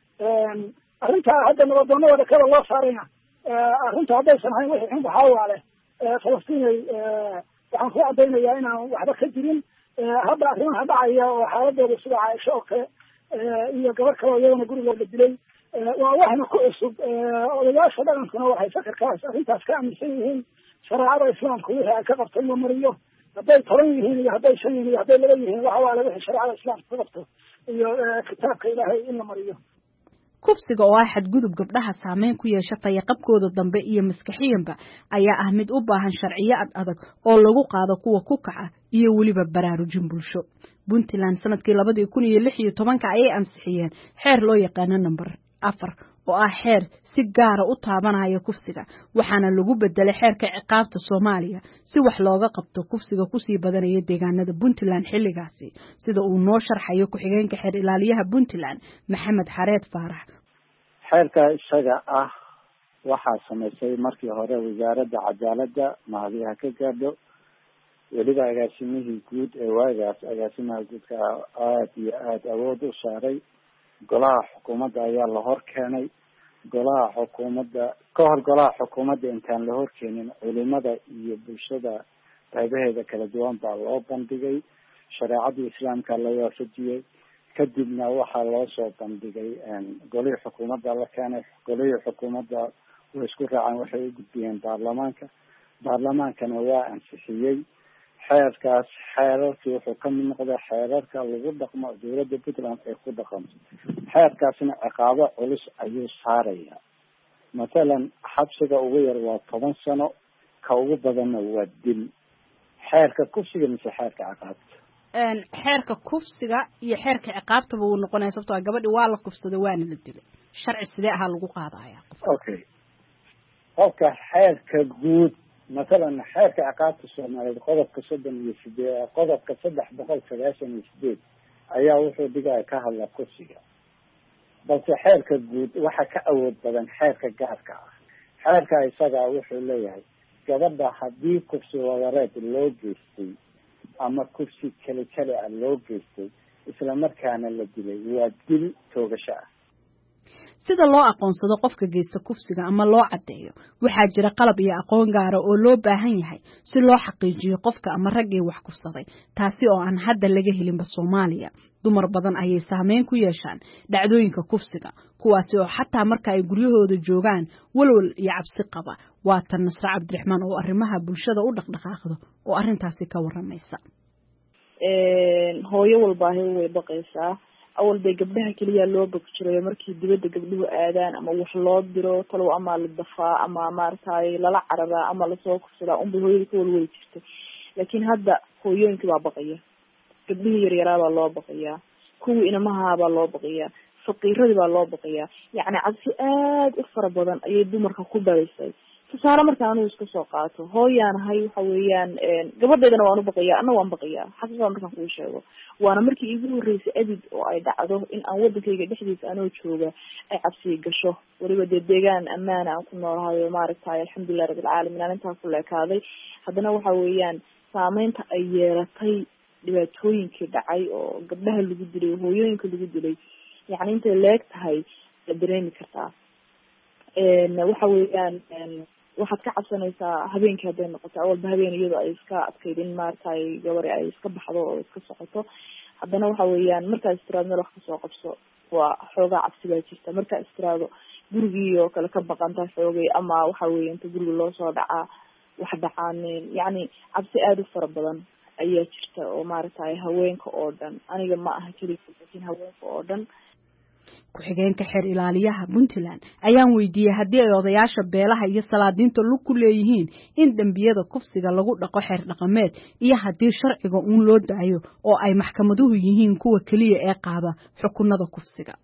arrintaa hadda nabadoonnada kale loo saarayna arrinta haddaysan hayn wixii xun waxaa waale Falastiinay waxaan ku cadaynayaa inaan waxba ka jirin hadda arrimaha dhacaya oo xaaladooda sida Caaisho oo kale iyo gabar kale oo iyadana gurigooda dilay waa waxna ku cusub odayaasha dhaqankuna waxay fakarkaas arrintaas ka aaminsan yihiin shareecada islaamka wixii ay ka qabto in la mariyo hadday toban yihiin iyo hadday shan yihiin iyo hadday laba yihiin waxa waale wixii shareecada islaamka ka qabto iyo kitaabka ilaahay in la mariyo kufsiga oo ah xadgudub gabdhaha saameyn ku yeesha fayaqabkooda dambe iyo maskaxiyanba ayaa ah mid u baahan sharciyo adag oo lagu qaado kuwa ku kaca iyo weliba baraarujin bulsho Puntland sanadkii 2016 ayay ansixiyeen xeer loo yaqaan number 4 oo ah xeer si gaar ah u taabanaya kufsiga waxaana lagu bedelay xeerka ciqaabta Soomaaliya si wax looga qabto kufsiga ku sii badanaya deegaanada Puntland xilligaasi sida uu noo sharxayo ku xigeenka xeer ilaaliyaha Puntland Maxamed Xareed Faarax xeerka isaga ah waxaa sameysay markii hore wasaaradda cadaaladda mahadiyaha ka gaadho weliba agaasimihii guud ee waagaas agaasimaha guudka aad iyo aad awood u saaray golaha xukuumadda ayaa la hor keenay golaha xukuumadda ka hor golaha xukuumadda intaan la hor keenin culimada iyo bulshada qaybaheeda kala duwan baa loo bandhigay shareecadii islaamka la waafajiyey kadibna waxaa loo soo bandhigay golihii xukuumadda la keenay golihii xukuumadda way isku raaceen waxay u gudbiyeen baarlamaankana waa ansixiyey xeerkaas xeerarkii wuxuu ka mid noqday xeerarka lagu dhaqmo dowladda Puntland ee ku dhaqanto xeerkaasna ciqaabo culus ayuu saaraya mathalan xabsiga ugu yar waa 10 sano ka ugu badanna waa dil xeerka kufsiga mise xeerka ciqaabta xeerka kufsiga iyo xeerka ciqaabtaba wuu noqonaya sababtoo gabadhi waa la kufsaday waana la dilay sharci sidee ahaa lagu qaadaya okay qofka xeerka guud مثلا xeerka ciqaabta Soomaaliyeed qodobka 38 qodobka 398 ayaa wuxuu dhigaya ka hadla kufsiga balse xeerka guud waxa ka awood badan xeerka gaarka ah xeerka isaga wuxuu leeyahay gabadha haddii kufsi wadareed loo geystay ama kufsi kale loo geystay isla markaana la dilay waa dil toogasho ah sida loo aqoonsado qofka geysta kufsiga ama loo cadeeyo waxaa jira qalab iyo aqoon gaar ah oo loo baahan yahay si loo xaqiijiyo qofka ama raggii wax kufsaday taasi oo aan hadda laga helinba Soomaaliya dumar badan ayay saameyn ku yeeshaan dhacdooyinka kufsiga kuwaasi oo xataa marka ay guryahooda joogaan walwal iyo cabsi qaba waa tan Nasra Cabdiraxmaan oo arrimaha bulshada u dhaqdhaqaaqdo oo arintaasi ka waramaysa hooyo walba way baqaysaa awal bay gabdhaha kaliya loo bog jiray markii dibadda gabdhuhu aadaan ama wax loo diro talow ama la dafaa ama maartay lala caraba ama la soo kufsada un bay hooyada ka walwali jirtay laakiin hadda hooyooyinka baa baqaya gabdhihii yaryaraha baa loo baqayaa kuwii inamaha baa loo baqayaa faqiiradii baa loo baqayaa yacni cabsi aad u fara badan ayay dumarka ku dhalaysay tusaale markaan anigu iska soo qaato hooyaanahay waxa weeyaan gabadheedana waan u baqayaa anna waan baqayaa xaqiiqada markaan kuu sheego waana markii iigu horreysay abid oo ay dhacdo in aan waddankayga dhexdiisa anoo jooga ay cabsi gasho weliba dee deegaan ammaana aan ku noolahayo maaragtay alxamdulillahi rabbil caalamiin aan intaa ku leekaaday haddana waxa weeyaan saameynta ay yeelatay dhibaatooyinkii dhacay oo gabdhaha lagu dilay hooyooyinka lagu dilay yacni intay leeg tahay la dareemi kartaa waxa weeyaan waxaad ka cabsanaysaa habeenkii hadday noqoto awalba habeen iyadoo ay iska adkayd in maaragtay gabari ay iska baxdo oo iska socoto haddana waxa weeyaan markaad istiraado meel wax kasoo qabso waa xoogaa cabsi baa jirta markaad istiraado gurigii oo kale ka baqanta xoogay ama waxa weeye inta guriga loo soo dhacaa wax dhacaaneen yacni cabsi aada u fara badan ayaa jirta oo maaragtay haweenka oo dhan aniga ma aha keliya laakiin haweenka oo dhan ku-xigeenka xeer ilaaliyaha Puntland ayaan weydiiyay haddii ay odayaasha beelaha iyo salaadiinta lug ku leeyihiin in dambiyada kufsiga lagu dhaqo xeer dhaqameed iyo haddii sharciga uun loo daayo oo ay maxkamaduhu yihiin kuwa kaliya ee qaada xukunada kufsiga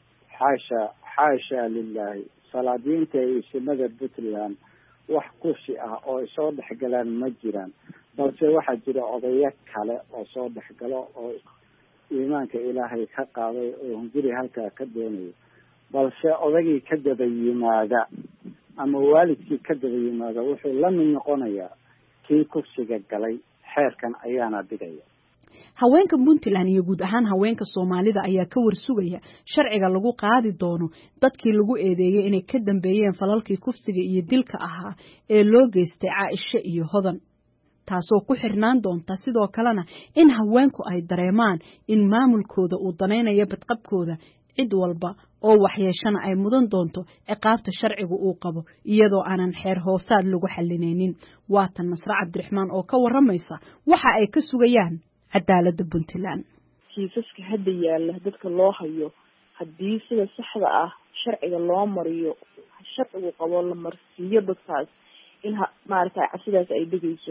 xaasha lillahi salaadiinta iyo sinada Puntland wax kufsi ah oo soo dhexgalaan ma jiraan balse waxaa jira odayo kale oo soo dhexgalo oo iimaanka ilaahay ka qaaday oo hunguri halkaa ka doonayo balse odagii ka daba yimaada ama waalidkii ka daba yimaada wuxuu la mid noqonayaa kii kufsiga galay xeerkan ayaana dhigaya haweenka Puntland iyo guud ahaan haweenka Soomaalida ayaa ka warsugaya sharciga lagu qaadi doono dadkii lagu eedeeyay inay ka dambeeyeen falalkii kufsiga iyo dilka ahaa ee loo geystay Caaisha iyo Hodan taasoo ku xirnaan doonta sidoo kalena in haweenku ay dareemaan in maamulkooda uu danaynayo badqabkooda cid walba oo waxyeeshana ay mudan doonto ciqaabta sharcigu uu qabo iyadoo aanan xeer hoosaad lagu xalinaynin waa tan Nasra Cabdiraxmaan oo ka waramaysa waxa ay ka sugayaan cadaaladda Puntland kiisaska hadda yaala dadka loo hayo haddii sida saxda ah sharciga loo mariyo sharcigu qabo la marsiiyo dadkaas in maaragtay cabsidaas ay dhigayso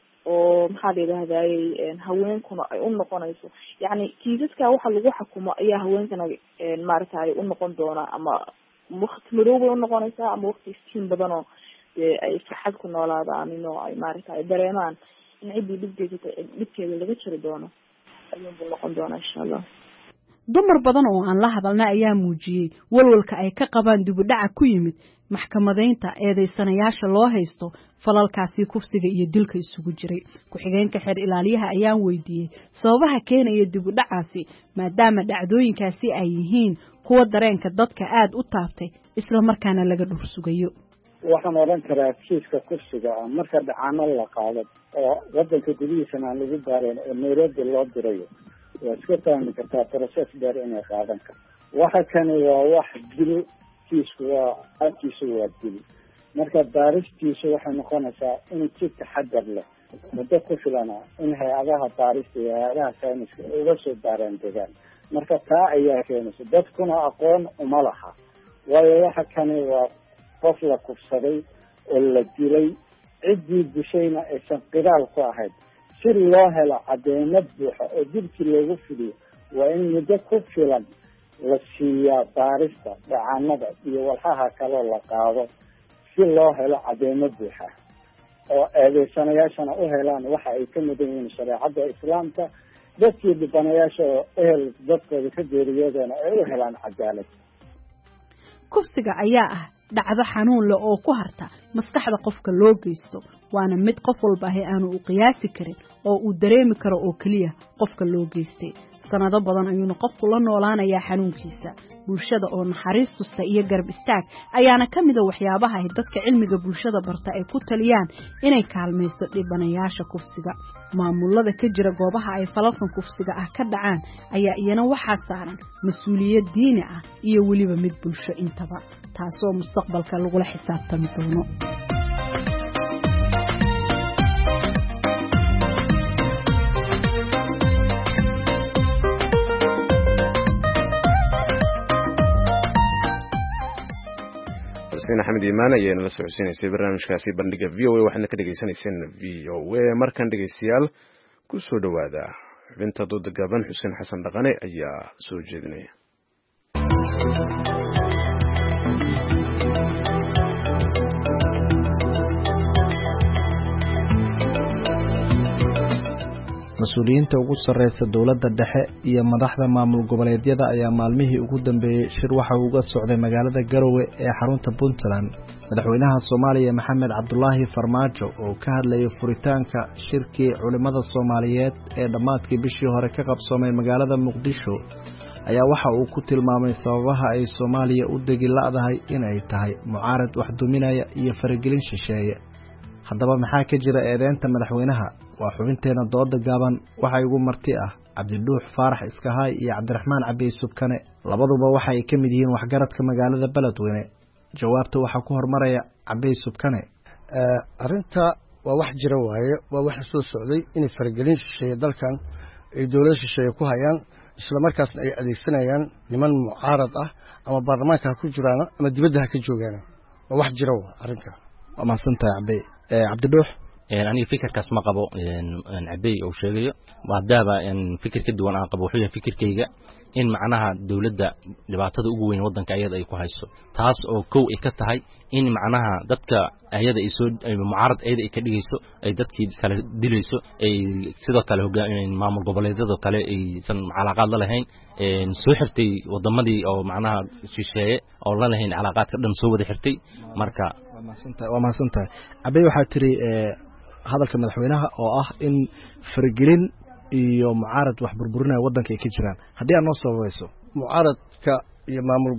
oo maxaa la yidhahdayey haweenkuna ay u noqonayso yacni kiisaska waxa lagu xukumo ayaa haweenkana maaragtay u noqon doona ama waqti madow bay unoqonaysaa ama waqti iftiin badanoo dee ay farxad ku noolaadaan inoo ay maaragtay dareemaan in ciddii dhibkeeda laga jiri doono ayuunbuu noqon doonaa insha allah dumar badan oo aan la hadalna ayaa muujiyey walwalka ay ka qabaan dib u dhaca ku yimid maxkamadaynta eedeysanayaasha loo haysto falalkaasi kufsiga iyo dilka isugu jiray ku-xigeenka xeer ilaaliyaha ayaan weydiiyey sababaha keenaya dib u dhacaasi maadaama dhacdooyinkaasi ay yihiin kuwa dareenka dadka aad u taabtay isla markaana laga dhur sugayo waxaan odhan karaa kiiska kufsiga ah marka dhacaano la qaado oo wadanka gudihiisana aan lagu baareen oo Nairobi loo dirayo waa iska fahmi kartaa process dheer inay qaadan karto waxa kani waa wax dil kiisku waa halkiisu waa dil marka baaristiisu waxay noqonaysaa in si taxadar leh muddo ku filana in hay-adaha baarista iyo hay-adaha sayniska uga soo baaraan degaan marka taa ayaa keenaysa dadkuna aqoon uma laha waayo waxa kani waa qof la kufsaday oo la dilay ciddii dushayna aysan qidaal ku ahayd si loo helo cadeymo buuxa oo dilkii loogu fidiyo waa in muddo ku filan la siiyaa baarista dhacaanada iyo walxaha kaloo la qaado si loo helo cadeymo buuxa oo eedeysanayaashana u helaan waxa ay ka mudan yihiin shareecada islaamka dadkii dhibanayaasha oo ehel dadkooda ka geeriyoodana ay u helaan cadaalad. kufsiga ayaa ah dhacdo xanuun leh oo ku harta maskaxda qofka loo geysto waana mid qof walba aanu u qiyaasi karin oo uu dareemi karo oo kaliya qofka loo geystay. sanado badan ayuuna qofku la noolaanayaa xanuunkiisa. bulshada oo naxariis tusta iyo garab istaag ayaana ka mid ah waxyaabaha ay dadka cilmiga bulshada barta ay ku taliyaan inay kaalmayso dhibanayaasha kufsiga. maamulada ka jira goobaha ay falalkan kufsiga ah ka dhacaan ayaa iyana waxaa saaran mas'uuliyad diini ah iyo weliba mid bulsho intaba, taasoo mustaqbalka lagula xisaabtami doono. axmed iimaan ayaana la socodsiinaysay barnaamijkaasi bandhiga v o a waxaadna ka dhegeysaneyseen v o a. markan dhegeystayaal ku soo dhowaada xubinta dooda gaaban. xuseen xasan dhaqane ayaa soo jeedinaya. mas-uuliyiinta ugu sarreysa dowladda dhexe iyo madaxda maamul goboleedyada ayaa maalmihii ugu dambeeyey shir waxa uu uga socday magaalada Garowe ee xarunta Puntland. madaxweynaha Soomaaliya Maxamed Cabdullaahi Farmaajo oo ka hadlayay furitaanka shirkii culimada Soomaaliyeed ee dhammaadkii bishii hore ka qabsoomay magaalada Muqdisho ayaa waxa uu ku tilmaamay sababaha ay Soomaaliya u degi la'dahay inay tahay mucaarad wax duminaya iyo faragelin shisheeye. haddaba maxaa ka jira eedeynta madaxweynaha? waa xubinteena dooda gaaban. waxaa igu marti ah Cabdiduux Faarax Iskahaay iyo Cabdiraxmaan Cabdi Subkane, labaduba waxa ay ka mid yihiin waxgaradka magaalada Beledweyne. jawaabta waxaa ku hormaraya Cabdi Subkane. arinta waa wax jira waaye, waa wax soo socday in faragelin shisheeye dalkan ay dowlad shisheeye ku hayaan, isla markaasna ay adeegsanayaan niman mucaarad ah ama baarlamaanka ha ku jiraan ama dibadda ha ka joogaan. waa wax jira arrinka. waa mahadsantahay Cabdi. Cabdiduux aniga fikirkaas ma qabo Cabdi oo sheegayo, maadaama fikir ka duwan aan qabo. wuxuu yahay fikirkayga in macnaha dawladda dhibaatada ugu weyn wadanka ayada ay ku hayso, taas oo kow ay ka tahay in macnaha dadka ayada ay soo mucaarad ayada ay ka dhigayso, ay dadkii kala dilayso, ay sidoo kale maamul goboleedyada kale aysan calaaqaad la lahayn, soo xirtay wadamadii oo macnaha shisheeye oo la lahayn calaaqaadka dhan soo wada xirtay. marka waa mahadsantahay Cabdi. waxaa tiri hadalka madaxweynaha oo ah in faragelin iyo mucaarad wax burburinaya wadanka ay ka jiraan. haddii aad noo sababayso. mucaaradka iyo maamul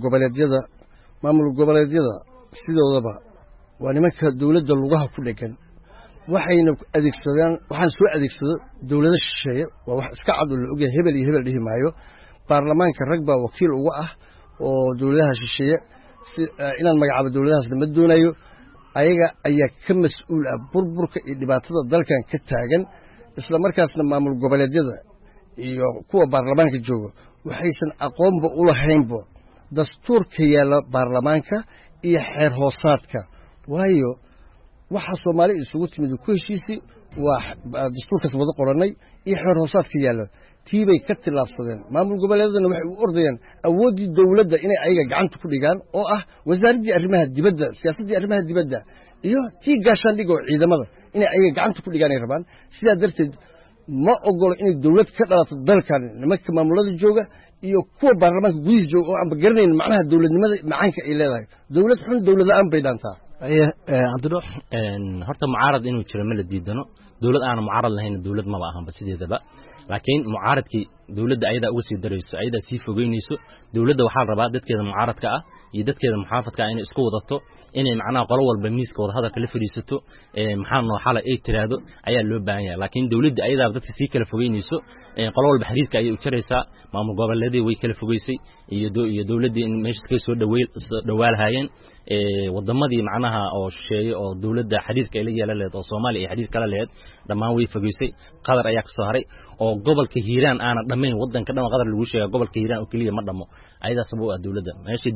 goboleedyada sidoodaba waa nimanka dowladda lugaha ku dhegan, waxayna adeegsadaan waxaan soo adeegsado dowlado shisheeye. waa wax iska cad oo la ogyahay, hebel iyo hebel dhihi maayo. baarlamaanka rag baa wakiil uga ah oo dowladaha shisheeye, inaan magacaabo dowladahaasna ma doonayo. ayaga ayaa ka mas-uul ah burburka iyo dhibaatada dalkan ka taagan. isla markaasna maamul goboleedyada iyo kuwa baarlamaanka jooga waxaysan aqoonba u lahaynba dastuurka yaalla baarlamaanka iyo xeer hoosaadka. waayo waxa Soomaali isugu timid ku heshiisi waa dastuurkaas wada qoranay iyo xeer hoosaadka yaalla, tiibay ka tilaabsadeen. maamul goboleedyadana waxay u ordayaan awoodii dawladda inay ayaga gacanta ku dhigaan oo ah wasaaradii arrimaha dibadda, siyaasadii arrimaha dibadda iyo tii gaashaandhig oo ciidamada inay ayaga gacanta ku dhigaan ay rabaan. sidaa darteed ma ogolo inay dawlad ka dhalato dalkan. nimanka maamulada jooga iyo kuwa baarlamaanka gudihiisa jooga oo aan garanayn macnaha dawladnimada macaanka ay leedahay. dawlad xun dawlad la'aan bay dhaantaa. Cabdiduux horta mucaarad inuu jiro ma la diidano, dawlad aan mucaarad lahayn dawlad ma ahanba sideedaba. laakiin mucaaradkii dawladda ayada uga sii darayso, ayada sii fogeynayso. dawladda waxaa rabaa dadkeeda mucaaradka ah iyo dadkeeda muxaafadka ah inay isku wadato, inay macnaha qolo walba miiska wada hadalka la fadhiisato, maxaa noo xalay ay tiraado ayaa loo baahan yahay. laakiin dawladda ayada dadka sii kala fogeynayso, qolo walba xiriirka ayay u jaraysaa. maamul goboleedyada way kala fogeysay iyo dawladdii in meesha ka soo dhawaalahaayeen wadamadii macnaha oo shisheeye oo dawladda xiriirka ay la yeelan lahayd oo Soomaaliya ay xiriir kala lahayd dhammaan way fogeysay. qadar ayaa ka soo haray oo gobolka Hiiraan aana dhamayn wadanka dhan qadar lagu sheegay gobolka Hiiraan oo kaliya ma dhamo. ayadaas buu dawladda meeshii dawladda dadka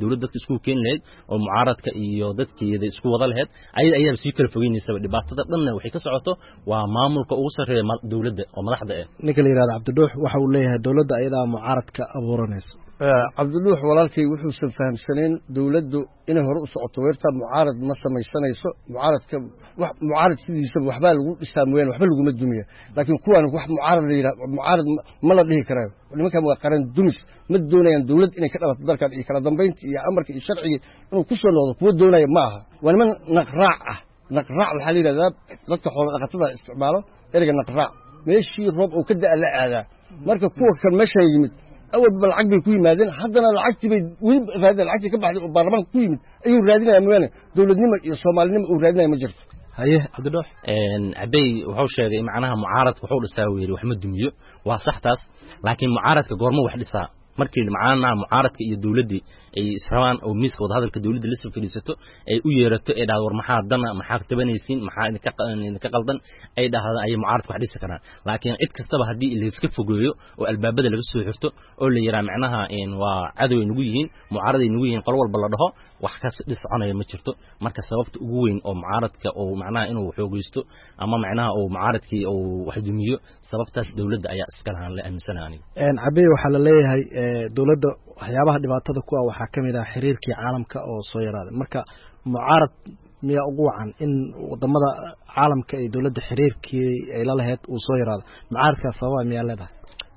isku keen lahayd oo mucaaradka iyo dadkeeda isku wada lahayd ayaa sii kala fogeynaysa dhibaatada dhanna waxay ka socoto waa maamulka ugu sareeya dawladda oo madaxda ah ninka la yiraahdo Cabdiduux waxa uu leeyahay dawladda ayada mucaaradka abuuranayso Cabdiduux walaalkay wuxuu fahamsaneen dawladdu inay hore u socoto weerta mucaarad ma samaysanayso mucaarad sidiisa waxba lagu dhisaameen waxba lagu madumiyo laakiin kuwan wax mucaarad ma la dhihi karo nimanka waa qaran dumis ma doonayaan dawlad inay ka dhalato dalkan iyo kala dambeynta iyo amarka iyo sharciga inuu ku soo noqdo kuwa doonaya ma aha waa niman naqraac waxa la yiraahdaa dadka xoolo dhaqatada isticmaalo ereyga naqraac meeshii roob oo ka daa la aadaa marka kuwa kan meesha yimid awal lacag bay ku yimaadeen haddana lacagtii bay weli raadin lacagtii ka baxday oo baarlamaanka ku yimid ayuu raadinaya mooyaane dawladnimo iyo soomaalinimo uu raadinaya ma jirto haye Cabdiduux abay wuxuu sheegay macnaha mucaaradka wuxuu dhisaa weeri wax ma dumiyo waa sax taas laakiin mucaaradka goorma wax dhisaa markii macnaha mucaaradka iyo dawladii ay israbaan oo miiska wada hadalka dawladda la soo fadhiisato ay u yeerato ay dhaado war maxaa dana maxaa tabanaysiin maxaa ka qaldan ay dhahdaan ay mucaaradku wax dhisi karaan laakiin cid kastaba hadii la iska fogeeyo oo albaabada laga soo xirto oo la yiraahdo macnaha waa cadow ay nagu yihiin mucaarad ay nagu yihiin qol walba la dhaho wax ka dhiscanaya ma jirto marka sababta ugu weyn oo mucaaradka oo macnaha inuu xoogeysto ama macnaha oo mucaaradkii oo wax dumiyo sababtaas dawladda ayaa iska lahaan la aaminsanaani cabay waxa la leeyahay dawladda waxyaabaha dhibaatada ku ah waxaa kamid ah xiriirkii caalamka oo soo yaraaday marka mucaarad miya ugu wacan in wadamada caalamka ay dawladda xiriirkii ay la lahayd uu soo yaraado mucaaradka sababa miya leedahay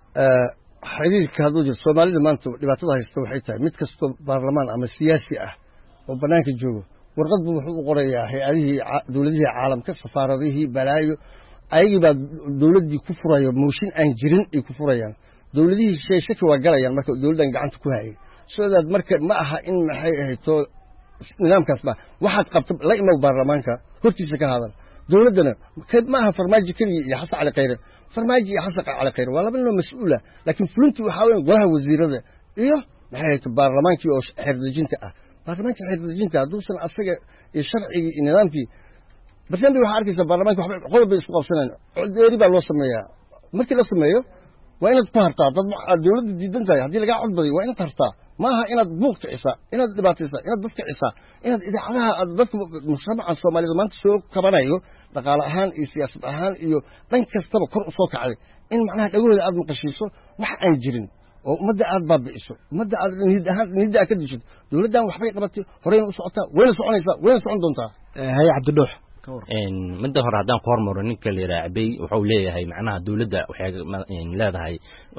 xiriirka hadduu jiro Soomaalida maanta dhibaatada haysta waxay tahay mid kasto baarlamaan ama siyaasi ah oo banaanka joogo warqad buu wuxuu u qorayaa hay'adihii dawladihii caalamka safaaradihii balaayo ayagii baa dawladdii ku furayo mooshin aan jirin ay ku furayaan dawladihii shaki waa galayaan marka dawladdan gacanta ku hayay sidaad marka ma aha in maxay ahayto nidaamkaas ba waxaad qabto la imaw baarlamaanka hortiisa ka hadal dawladdana ma aha farmaajo kaliya iyo xasan cali khayre farmaajo iyo xasan cali khayre waa laba nin mas'uula laakiin fulintii waxa weyn golaha wasiirada iyo maxay ahayto baarlamaankii oo xeerdejinta ah baarlamaanka xeerdejinta hadduusan asaga iyo sharcigii iyo nidaamkii barnaamij waxa arkaysa baarlamaanka waxba qodob bay isku qabsanayaan codeeri baa loo sameeyaa markii la sameeyo waa inaad ku hartaa dad dawladda diidan tahay haddii lagaa cod badiyo waa inaad hartaa maaha inaad buuq kicisaa inaad dhibaataysaa inaad dad kicisaa inaad idaacadaha dadka mujtamaca Soomaalida maanta soo kabanayo dhaqaale ahaan iyo siyaasad ahaan iyo dhan kastaba kor u soo kacday in macnaha dhagahooda aad maqashiiso wax aan jirin oo ummadda aad baabi'iso ummadda aad niyadda ka disho dawladdan waxbay qabatay horeyna u socotaa wayna soconaysaa wayna socon doontaa haye Cabdiduux midda hore haddaan ku hormaro ninka la yiraahdo Cabay wuxuu leeyahay macnaha dawladda waxay leedahay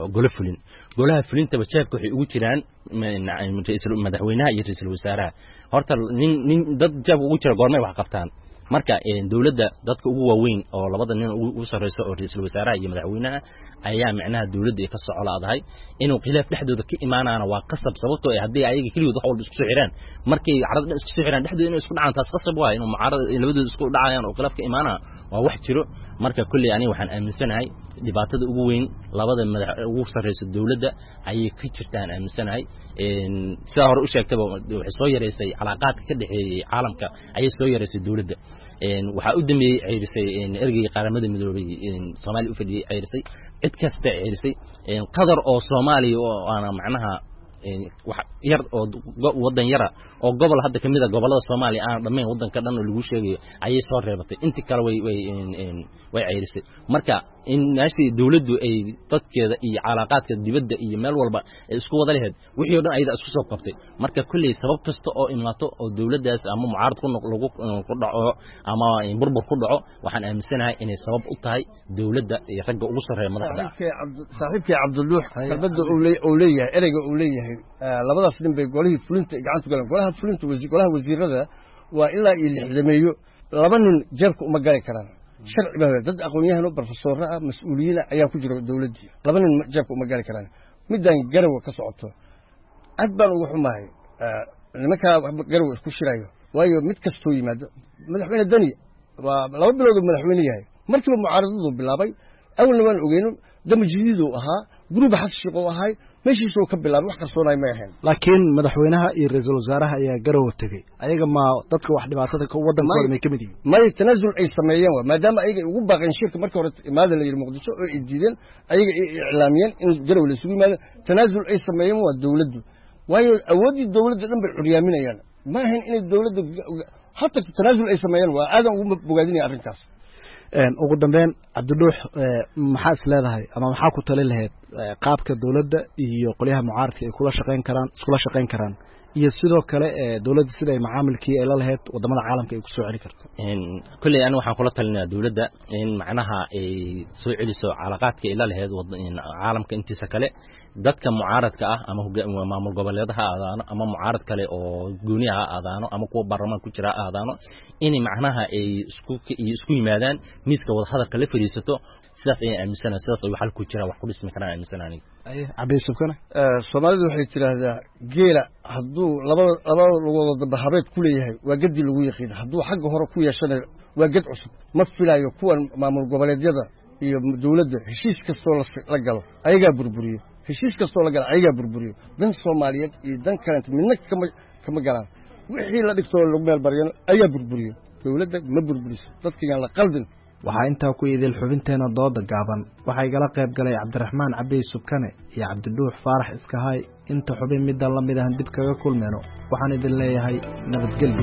golaha fulintaba jeebka waxay ugu jiraan madaxweynaha iyo ra'iisul wasaaraha horta nin dad jeeb ugu jira goormay wax qabtaan marka dawladda dadka ugu waaweyn oo labada nin ugu sareyso oo ra'iisul wasaaraha iyo madaxweynaha ayaa macnaha dawladda ka socolaadahay inuu khilaaf dhexdooda ka imaanaana waa qasab sababtoo ah hadii ayaga kaliya wax walba isku soo xiraan markay carada isku soo xiraan dhexdooda inay isku dhacaan taas qasab waa inuu mucaarad labadooda isku dhacayaan oo khilaaf ka imaana waa wax jiro marka kulli aniga waxaan aaminsanahay dhibaatada ugu weyn labada madax ugu sareyso dawladda ayay ka jirtaan aaminsanahay sida hore u sheegtaba waxay soo yareysay calaaqaadka ka dhaxeeyay caalamka ayay soo yareysay dawladda waxa u dambeeyay ceyrisay ergeyga qaramada midoobay Soomaaliya u fadhiyay ceyrisay cid kasta ceyrisay qadar oo Soomaaliya oo aan macnaha wax yar oo wadan yara oo gobol hadda kamid ah gobolada Soomaaliya aan dhameyn wadanka dhan oo lagu sheegayo ayay soo reebatay intii kale way ceyrisay marka in naashii dawladdu ay dadkeeda iyo calaaqaadka dibadda iyo meel walba isku wada lahayd wixii oo dhan ayada isku soo qabtay marka kulli sabab kasta oo imaato oo dawladdaas ama mucaarad lagu ku dhaco ama burbur ku dhaco waxaan aaminsanahay inay sabab u tahay dawladda iyo ragga ugu sareeya madaxda saaxiibkii Cabdiduux kalbada uu leeyahay ereyga uu leeyahay labadaas nin bay golihii fulinta gacanta galeen golaha fulinta golaha wasiirada waa ilaa iyo lixdameeyo laba nin jeebka uma gali karaan sharci baa dad aqoon-yahan oo professor ah mas'uuliyiin ayaa ku jira dawladda laba nin jeebka uma gali karaan midaan garow ka socoto aad baan ugu xumahay nimanka garow isku shirayo waayo mid kastoo yimaado madaxweyne Dani waa laba bilood oo madaxweyne yahay markii mucaaradadu bilaabay awalna waan ogeeyno damjiidu ahaa group xashiq oo ahay meeshiisoo ka bilaabay wax qarsoonay ma ahayn laakiin madaxweynaha iyo ra'iisul wasaaraha ayaa garow tagay ayaga ma dadka wax dhibaatada ka wadankooda may kamid yihiin may tanaasul ay sameeyeen maadaama ayaga ugu baaqeen shirka markii hore imaada la yiri Muqdisho oo ay diideen ayaga iclaamiyeen in garow la isugu yimaado tanaasul ay sameeyeen waa dawladdu waayo awooddii dowladda dhan bay curyaaminayaan ma ahayn inay dowladda hataa tanaasul ay sameeyaan waa aadan ugu bogaadinaya arrinkaas ugu dambeyn cabdidhuux maxaa is leedahay ama maxaa ku tali lahayd qaabka dowladda iyo qolyaha mucaaradka ay iskula shaqayn karaan iyo sidoo kale dowladda sida ay macaamilkii ay la lahayd wadamada caalamka ay ku soo celi karto kulley aniga waxaan kula talinayaa dowladda in macnaha ay soo celiso calaaqaadka ay la lahayd caalamka intiisa kale dadka mucaaradka ah ama maamul goboleed ha aadaano ama mucaarad kale oo gooniya ha aadaano ama kuwa baarlamaan ku jira ha aadaano inay macnaha ay isku yimaadaan miiska wadahadalka la fadhiisato sidaas ayaan aaminsanahay sidaas ayuu xal ku jira wax ku dhismi karaan aaminsanahay cabdisubkana Soomaalidu waxay tiraahdaa geela hadduu laba lugood dambe habeed ku leeyahay waa gadi lagu yaqiin hadduu xagga hore ku yeeshana waa gad cusub ma filayo kuwan maamul goboleedyada iyo dowladda heshiis kastoo la galo ayagaa burburiyo heshiis kastoo la galo ayagaa burburiyo dan Soomaaliyeed iyo dan kale midna kama galaan wixii la dhigto lagu meel bariyano ayaa burburiyo dowladda ma burburiso dadkiina la qaldin waxaa intaa ku idil xubinteena dooda gaaban waxaa igala qayb galay cabdiraxmaan cabey subkane iyo cabdidhuux faarax iskahay inta xubin middan la mid ahan dib kaga kulmeyno waxaan idin leeyahay nabadgelyo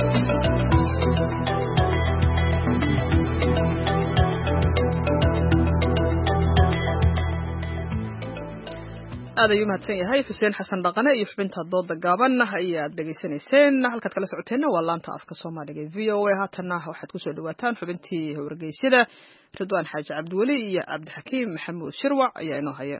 aad ayuu mahadsan yahay xuseen xasan dhaqane iyo xubinta dooda gaaban ayaad dhegaysanayseen halkaad kala socoteenna waa laanta afka soomaaliga ee v o a haatanna waxaad kusoo dhawaataan xubintii wargeysyada ridwaan xaaji cabdiweli iyo cabdixakiim maxamuud shirwac ayaa inoo haya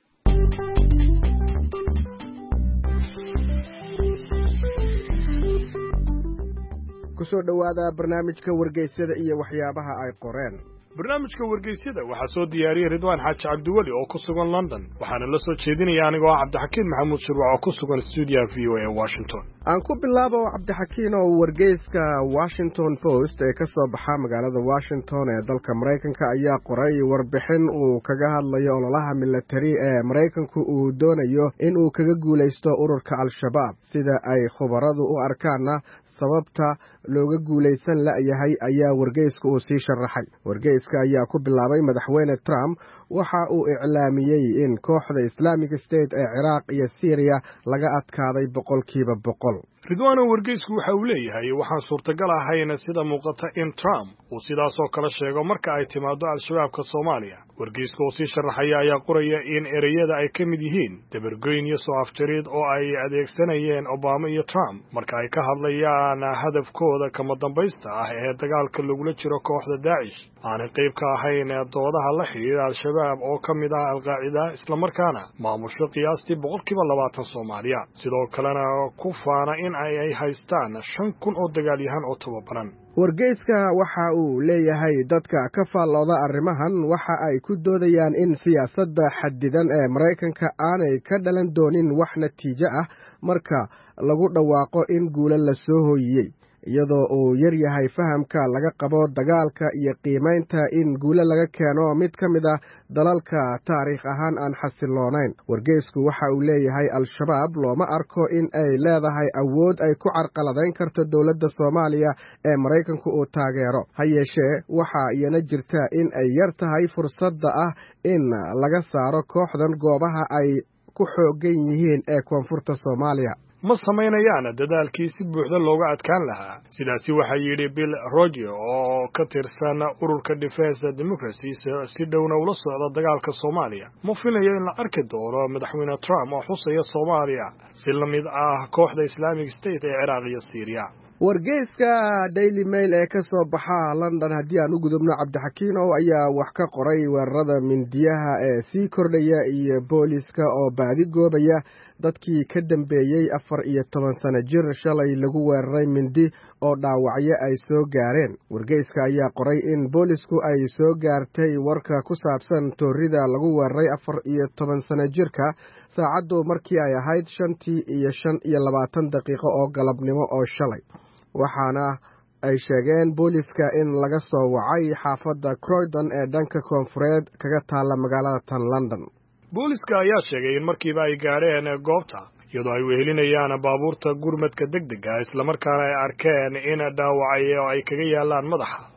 kusoo dhowaada barnaamijka wargeysyada iyo waxyaabaha ay qoreen barnaamijka wargeysyada waxaa soo diyaariyey ridwaan xaaji cabdiweli oo ku sugan london waxaana la soo jeedinaya anigoo ah cabdixakiin maxamuud shirwac oo ku sugan stuudiyaha v o a ee washington aan ku bilaabo cabdixakiin oo wargeyska washington post ee ka soo baxa magaalada washington ee dalka maraykanka ayaa qoray warbixin uu kaga hadlayo ololaha milatari ee maraykanku uu doonayo in uu kaga guulaysto ururka al-shabaab sida ay khubaradu u arkaanna sababta looga guulaysan la'yahay ayaa wargeyska uu sii sharaxay wargeyska ayaa ku bilaabay madaxweyne Trump waxa uu iclaamiyey in kooxda Islamic State ee Ciraaq iyo Syria laga adkaaday 100%. ridwaano wargeysku waxa uu leeyahay waxaan suurtagal ahayn sida muuqata in Trump uu sidaas oo kala sheego marka ay timaado al-shabaabka Soomaaliya wargeyska oo sii sharaxaya ayaa qoraya in ereyada ay ka mid yihiin dabargoyn iyo soo afjarid oo ay adeegsanayeen Obama iyo Trump marka ay ka hadlayaan hadafkooda kama dambaysta ah ee dagaalka lagula jiro kooxda Daesh aan qayb ka ahayn doodaha la xiriira al-shabaab oo ka mid ah al-Qaacida isla markaana maamusho qiyaastii 20% Soomaaliya sidoo kalena ku faana in ay haystaan 5,000 oo dagaalyahan oo tababaran wargeyska waxa uu leeyahay dadka ka faallooda arrimahan waxa ay ku doodayaan in siyaasadda xadidan ee Maraykanka aanay ka dhalan doonin wax natiijo ah marka lagu dhawaaqo in guulo la soo hooyiyey iyadoo uu yar yahay fahamka laga qabo dagaalka iyo qiimaynta in guulo laga keeno mid ka mid ah dalalka taariikh ahaan aan xasiloonayn wargeysku waxa uu leeyahay al-shabaab looma arko in ay leedahay awood ay ku carqaladayn karto dowladda Soomaaliya ee Maraykanku uu taageero ha yeeshee waxa iyana jirta in ay yar tahay fursadda ah in laga saaro kooxdan goobaha ay ku xoogan yihiin ee koonfurta Soomaaliya ma samaynayaan dadaalkii si buuxda looga adkaan lahaa sidaasi waxaa yidhi Bill Roger oo ka tirsan ururka Defense Democracy si dhowna ula socda dagaalka Soomaaliya ma filayo in la arki doono madaxweyne Trump oo xusaya Soomaaliya si la mid ah kooxda Islamic State ee Ciraaq iyo Syria wargeyska Daily Mail ee ka soo baxa London haddii aan u gudubno cabdixakiinow ayaa wax ka qoray weerarada mindiyaha ee sii kordhaya iyo booliska oo baadi goobaya dadkii ka dambeeyey 14 sano jir shalay lagu weeraray mindi oo dhaawacyo ay soo gaareen wargeyska ayaa qoray in boolisku ay soo gaartay warka ku saabsan toorida lagu weeraray 14 sano jirka saacaddu markii ay ahayd 5:25 daqiiqo oo galabnimo oo shalay waxaana ay sheegeen booliska in laga soo wacay xaafadda Croydon ee dhanka koonfureed kaga taala magaalada tan London booliska ayaa sheegay in markiiba ay gaareen goobta iyadoo ay wehelinayaan baabuurta gurmadka degdega isla markaana ay arkeen in dhaawacyo ay kaga yaalaan madaxa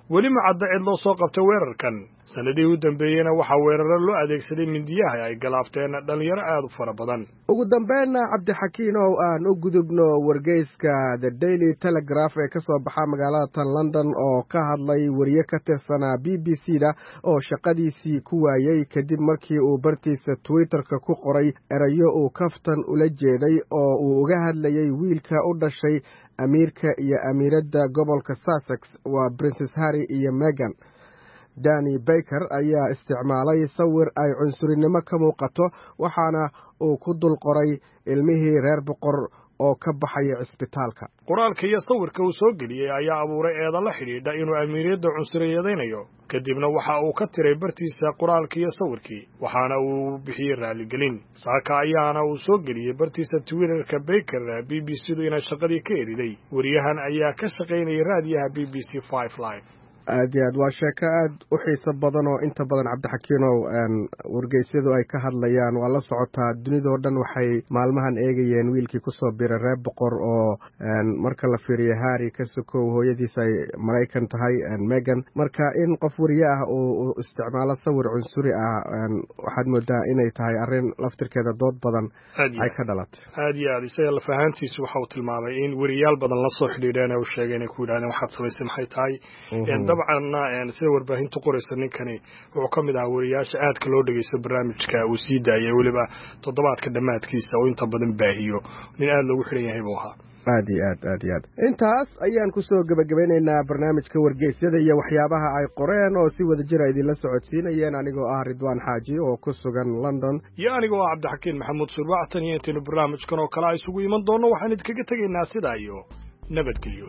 weli ma cadda cid loo soo qabtay weerarkan sanadihii u dambeeyeyna waxaa weeraro loo adeegsaday mindiyaha ay galaafteen dhalinyaro aad u fara badan. ugu dambeynna cabdixakiinow aan u gudubno wargeyska the daily telegraph ee ka soo baxa magaalada tan london oo ka hadlay wariye ka tirsanaa b b c da oo shaqadiisii ku waayey kadib markii uu bartiisa twitterka ku qoray erayo uu kaftan ula jeeday oo uu uga hadlayay wiilka u dhashay amiirka iyo amiiradda gobolka Sussex waa Princess Harry iyo Meghan. Danny Baker ayaa isticmaalay sawir ay cunsurinimo ka muuqato waxaana uu ku dul qoray ilmihii reer boqor oo ka baxaya cisbitaalka. qoraalka iyo sawirka uu soo geliyey ayaa abuuray eedo la xidhiidha inuu amiiriyadda cunsuriyadaynayo kadibna waxa uu ka tiray bartiisa qoraalka iyo sawirkii waxaana uu bixiyey raaligelin. saaka ayaana uu soo geliyey bartiisa twitterka Baker b b c du inay shaqadii ka eriday. wariyahan ayaa ka shaqaynayay raadiyaha b b c 5 live. aad iyo aad waa sheeko aad u xiiso badan oo inta badan cabdixakiinow wargeysyadu ay ka hadlayaan waa la socotaa dunidoo dhan waxay maalmahan eegayeen wiilkii kusoo biray reer boqor oo marka la fiiriyo Harry ka sokow hooyadiis ay Maraykan tahay Meghan marka in qof wariye ah uu isticmaalo sawir cunsuri ah waxaad moodaa inay tahay arrin laftirkeeda dood badan ay ka dhalatay. aad iyo aad isaga lafahantiisu waxa uu tilmaamay in wariyaal badan la soo xidhiidheen oo sheegay inay ku yiraahdeen waxaad samaysay maxay tahay. dabcan sida warbaahintu qorayso ninkani wuxuu ka mid ahaa wariyaasha aadka loo dhageysto barnaamijka uu sii daayay weliba toddobaadka dhammaadkiisa oo inta badan baahiyo nin aad loogu xidhan yahay buu ahaa. aad iyo aad intaas ayaan kusoo gabagabeynaynaa barnaamijka wargeysyada iyo waxyaabaha ay qoreen oo si wada jira idinla socodsiinayeen anigoo ah Ridwaan Xaaji oo ku sugan London iyo anigoo ah Cabdixakiin Maxamuud Surwaactan iyo intaynu barnaamijkan oo kale isugu iman doono waxaan idinkaga tegaynaa sidaa iyo nabadgelyo.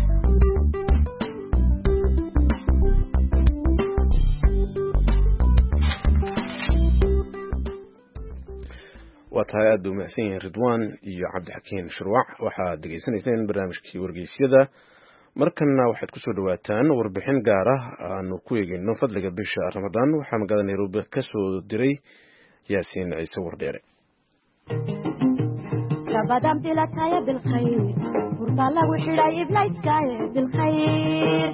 waa tahay aad u mahadsan yihiin Ridwaan iyo Cabdixakiin Shirwac waxaad degeysanayseen barnaamijkii wargeysyada markana waxaad ku soo dhawaataan warbixin gaar ah aanu ku eegayno fadliga bisha Ramadaan waxaa magaalada Nairobi ka soo diray Yaasiin Ciise Wardheere. Ramadan bilataya bil khayr furtala wixii iblayska bil khayr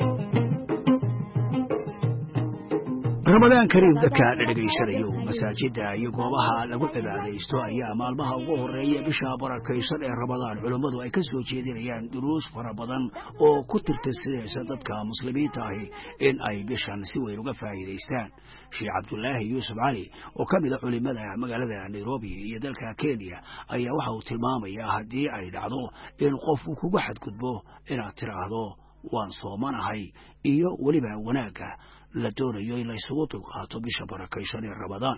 Ramadan kariim dadka dhageysanaya masaajida iyo goobaha lagu cibaadeysto ayaa maalmaha ugu horeeya bisha barakaysan ee Ramadan culimadu ay ka soo jeedinayaan duruus fara badan oo ku tirtirsanaysa dadka muslimiinta ah in ay bishan si weyn uga faa'iideystaan. Sheekh Abdullaahi Yuusuf Ali oo ka mid ah culimada magaalada Nairobi iyo dalka Kenya ayaa waxa uu tilmaamayaa haddii ay dhacdo in qof uu kugu xadgudbo inaad tiraahdo waan soomanahay iyo waliba wanaaga la doonayo in la isugu dulqaato bisha barakaysan ee Ramadaan.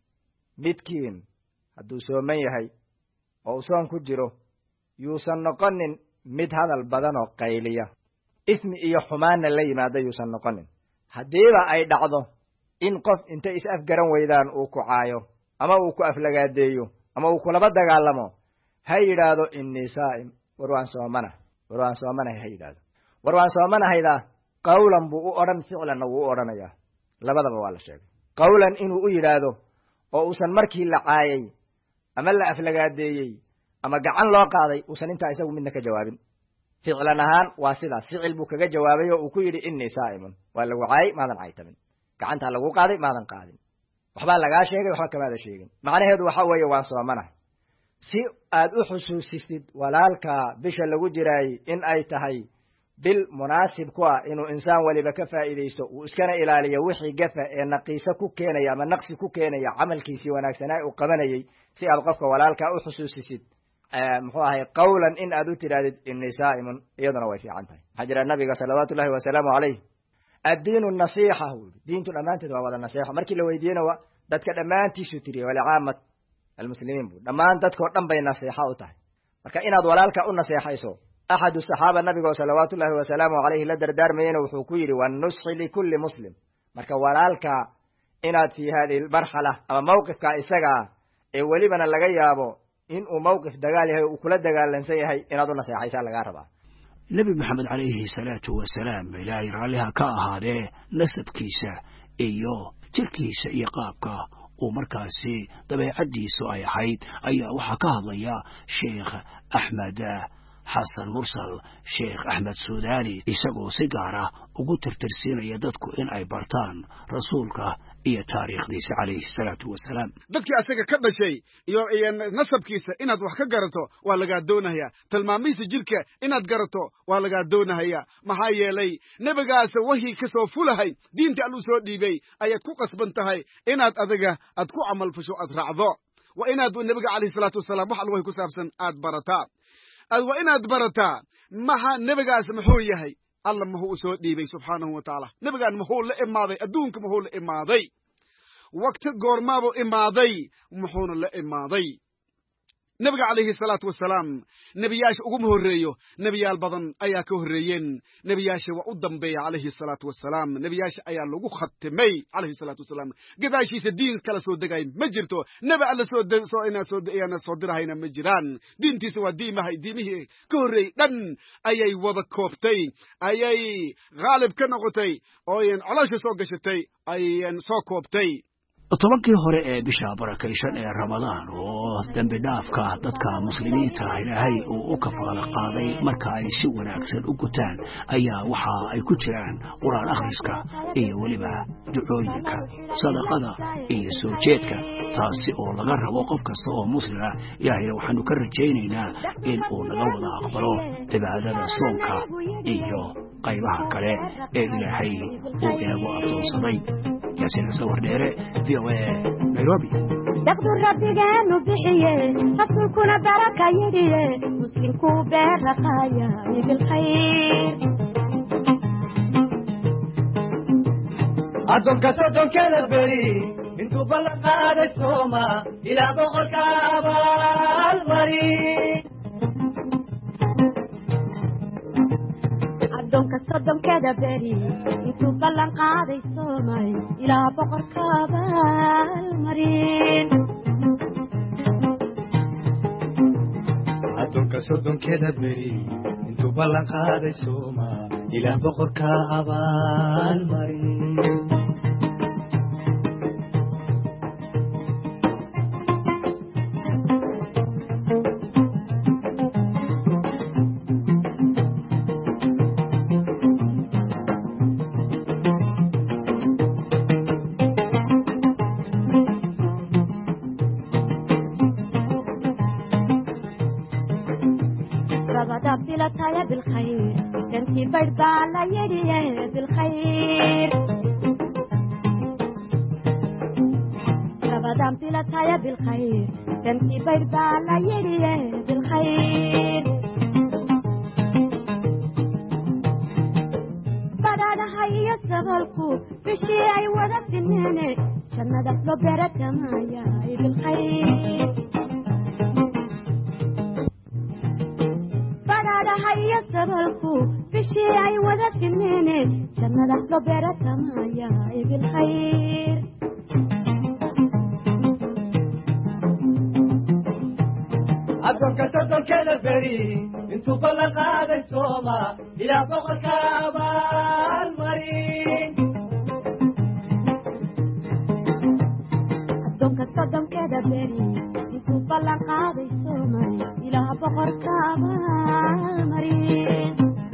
midkiin hadduu sooman yahay oo soon ku jiro yuusan noqonin mid hadal badan oo qayliya ismi iyo xumaanna la yimaada yuusan noqonin. haddiiba ay dhacdo in qof inta is afgaran weydaan uu ku caayo ama uu ku aflagaadeeyo ama uu kulaba dagaalamo ha yidhaahdo innii saa'im war waan soomanahay ha yidhaahdo war waan soomanahaydaa qawlan buu u odhan ficlanna wuu u odhanayaa labadaba waa la sheegay. qawlan inuu u yidhaahdo oo uusan markii la caayay ama la aflagaadeeyey ama gacan loo qaaday uusan intaa isagu midna ka jawaabin. ficlan ahaan waa sidaas ficil buu kaga jawaabay oo uu ku yidhi innii saa'imun waa lagu caayay maadan caytamin gacantaa lagu qaaday maadan qaadin waxbaa lagaa sheegay waxba kamaada sheegin macnaheedu waxa weeye waan soomanahay si aad u xusuusisid walaalka bisha lagu jiraay in ay tahay bil munaasib ku ah inuu insaan waliba ka faa'iideysto uu iskana ilaaliyo wixii gafa ee naqiisa ku keenaya ama naqsi ku keenaya camalkiisii wanaagsanaa uu qabanayay si aad qofka walaalka u xusuusisid muxuu ahay qawlan in aad u tidhaahdid innii saa'imun iyaduna way fiican tahay waxaa jira nabiga salawaatullahi wasalaamu calayh addiinu nasiixa diintu dhammaanteed waa wada nasiixa markii la weydiiyena waa dadka dhammaantiisu tiriye walicaamat almuslimiin buu dhammaan dadkoo dhan bay nasiixa u tahay marka inaad walaalka u naseexayso axadu saxaaba nabigoo salawaatullahi wasalaamu calayhi la dardaarmayena wuxuu ku yidhi wanusxi likulli muslim marka walaalka inaad fii hadihi almarxala ama mawqifka isagaa ee welibana laga yaabo in uu mawqif dagaal yahay uu kula dagaalansan yahay inaad u naseexaysaa lagaa rabaa. nebi maxamed calayhi salaatu wasalaam ilaahay raalliha ka ahaadee nasabkiisa iyo jirkiisa iyo qaabka uu markaasi dabeecaddiisu ay ahayd ayaa waxaa ka hadlaya sheekh axmed xasan mursal sheekh axmed suudaani isagoo si gaar ah ugu tirtirsiinaya dadku in ay bartaan rasuulka iyo taariikhdiisa calayhi salaatu wasalaam. dadkii asaga ka dhashay iyo nasabkiisa inaad wax ka garato waa lagaa doonayaa. tilmaamihiisa jirka inaad garato waa lagaa doonayaa. maxaa yeelay nebigaas wahyi ka soo fulahay diinta alluu soo dhiibay ayaad ku qasban tahay inaad adiga aad ku camal fasho aad raacdo. waa inaad nebiga calayhi salaatu wasalaam wax alwahi ku saabsan aad barataa. waa inaad barataa maha nebigaas muxuu yahay, alla muxuu u soo dhiibay subxaanahu wa tacaala. nebigaan muxuu la imaaday, adduunka muxuu la imaaday, waqti goormaabuu imaaday, muxuuna la imaaday. nebiga calayhi salaatu wasalaam nebiyaasha uguma horreeyo, nebiyaal badan ayaa ka horreeyeen. nebiyaasha waa u dambeeya calayhi salaatu wasalaam. nebiyaasha ayaa lagu khatimay calayhi salaatu wasalaam. gadaashiisa diin kala soo degay ma jirto. nebi alla soo dirahayna ma jiraan. diintiisa waa diimihii ka horreeyey dhan ayay wada koobtay, ayay khaalib ka noqotay, ooyan coloosha soo gashatay, ayan soo koobtay. tobankii hore ee bisha barakaysan ee ramadaan oo dambi dhaafka dadka muslimiinta ilaahay uu u kafaalo qaaday marka ay si wanaagsan u gutaan ayaa waxa ay ku jiraan quraan akhriska iyo weliba ducooyinka, sadaqada iyo soo jeedka, taasi oo laga rabo qof kasta oo muslim ah. ilaahayna waxaanu ka rajaynaynaa in uu naga wada aqbalo cibaadada soonka iyo qaybaha kale ee ilaahay uu inagu addoonsaday. yaasiin sawir dheere VOA Nairobi. daqdu rabbigeenu bixiye rasuulkuna baraka yidhiye muslimku beeraqaya bilkhayr. addoonka soddonkeeda beri intuu ballan qaaday sooma ilaa boqorka abaalmari. addoonka soddonkeeda beri intuu ballan qaaday soomay ilaa boqorka abaalmarin. addoonka soddonkeeda beri intuu ballan qaaday sooma ilaa boqorka abaalmarin. بالخير كنتي برد على يدي بالخير. رمضان بلاتايا بالخير كنتي برد على يدي بالخير. بدانا هيا سبالكو بشي اي ودا سنيني شنا دفلو بيرتا مايا بالخير. هيا سبالكو بشي اي ودا سنيني شنا دفلو بيرتا مايا بالخير. addoonka soddonkeeda beri intuu ballan qaaday sooma ilaa boqorka abaalmarin. addoonka soddonkeeda beri intuu ballan qaaday sooma ilaa boqorka abaalmarin.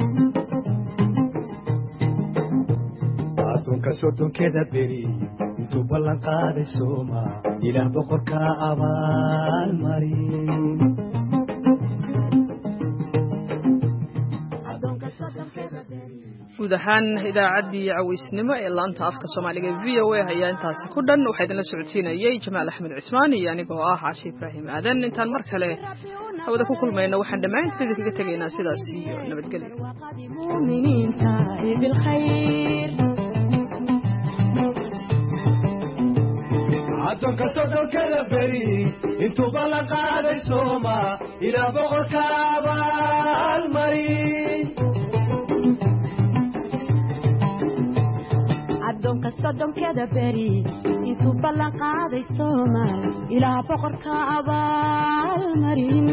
addoonka soddonkeeda beri intuu ballan qaaday sooma ilaa boqorka abaalmarin. guud ahaan idaacaddii cawaysnimo ee laanta afka soomaaliga VOA ayaa intaasi ku dhan. waxaa idinla socodsiinayay jamaal axmed cismaan iyo anigoo ah caashi ibraahim aadan. intaan mar kale hawada ku kulmayno waxaan dhammaantiin idinkaga tegaynaa sidaas iyo nabadgelyo. addoonka soddonkeeda beri intuu ballan qaaday sooma ilaa boqorka abaalmarin. addoonka soddonkeeda beri intuu ballan qaaday sooma ilaa boqorka abaalmarin.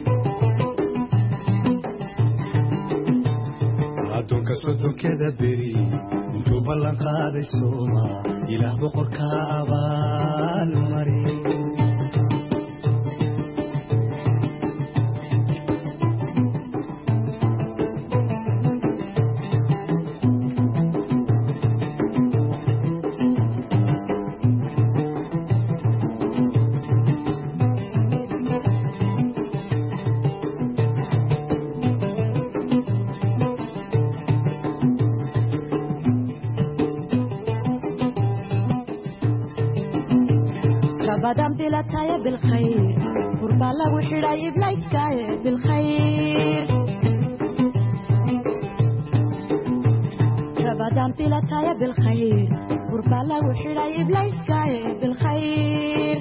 addoonka soddonkeeda beri intuu ballan qaaday sooma ilaa boqorka abaalmarin. بلاتاي بالخير قربا لو حراي بلايكاي بالخير رمضان بلاتاي بالخير قربا لو حراي بلايكاي بالخير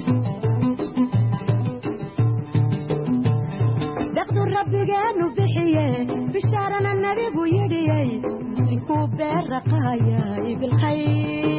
دقدو ربي جانو بحيه بشارنا النبي ويدي مسكو بالرقايا بالخير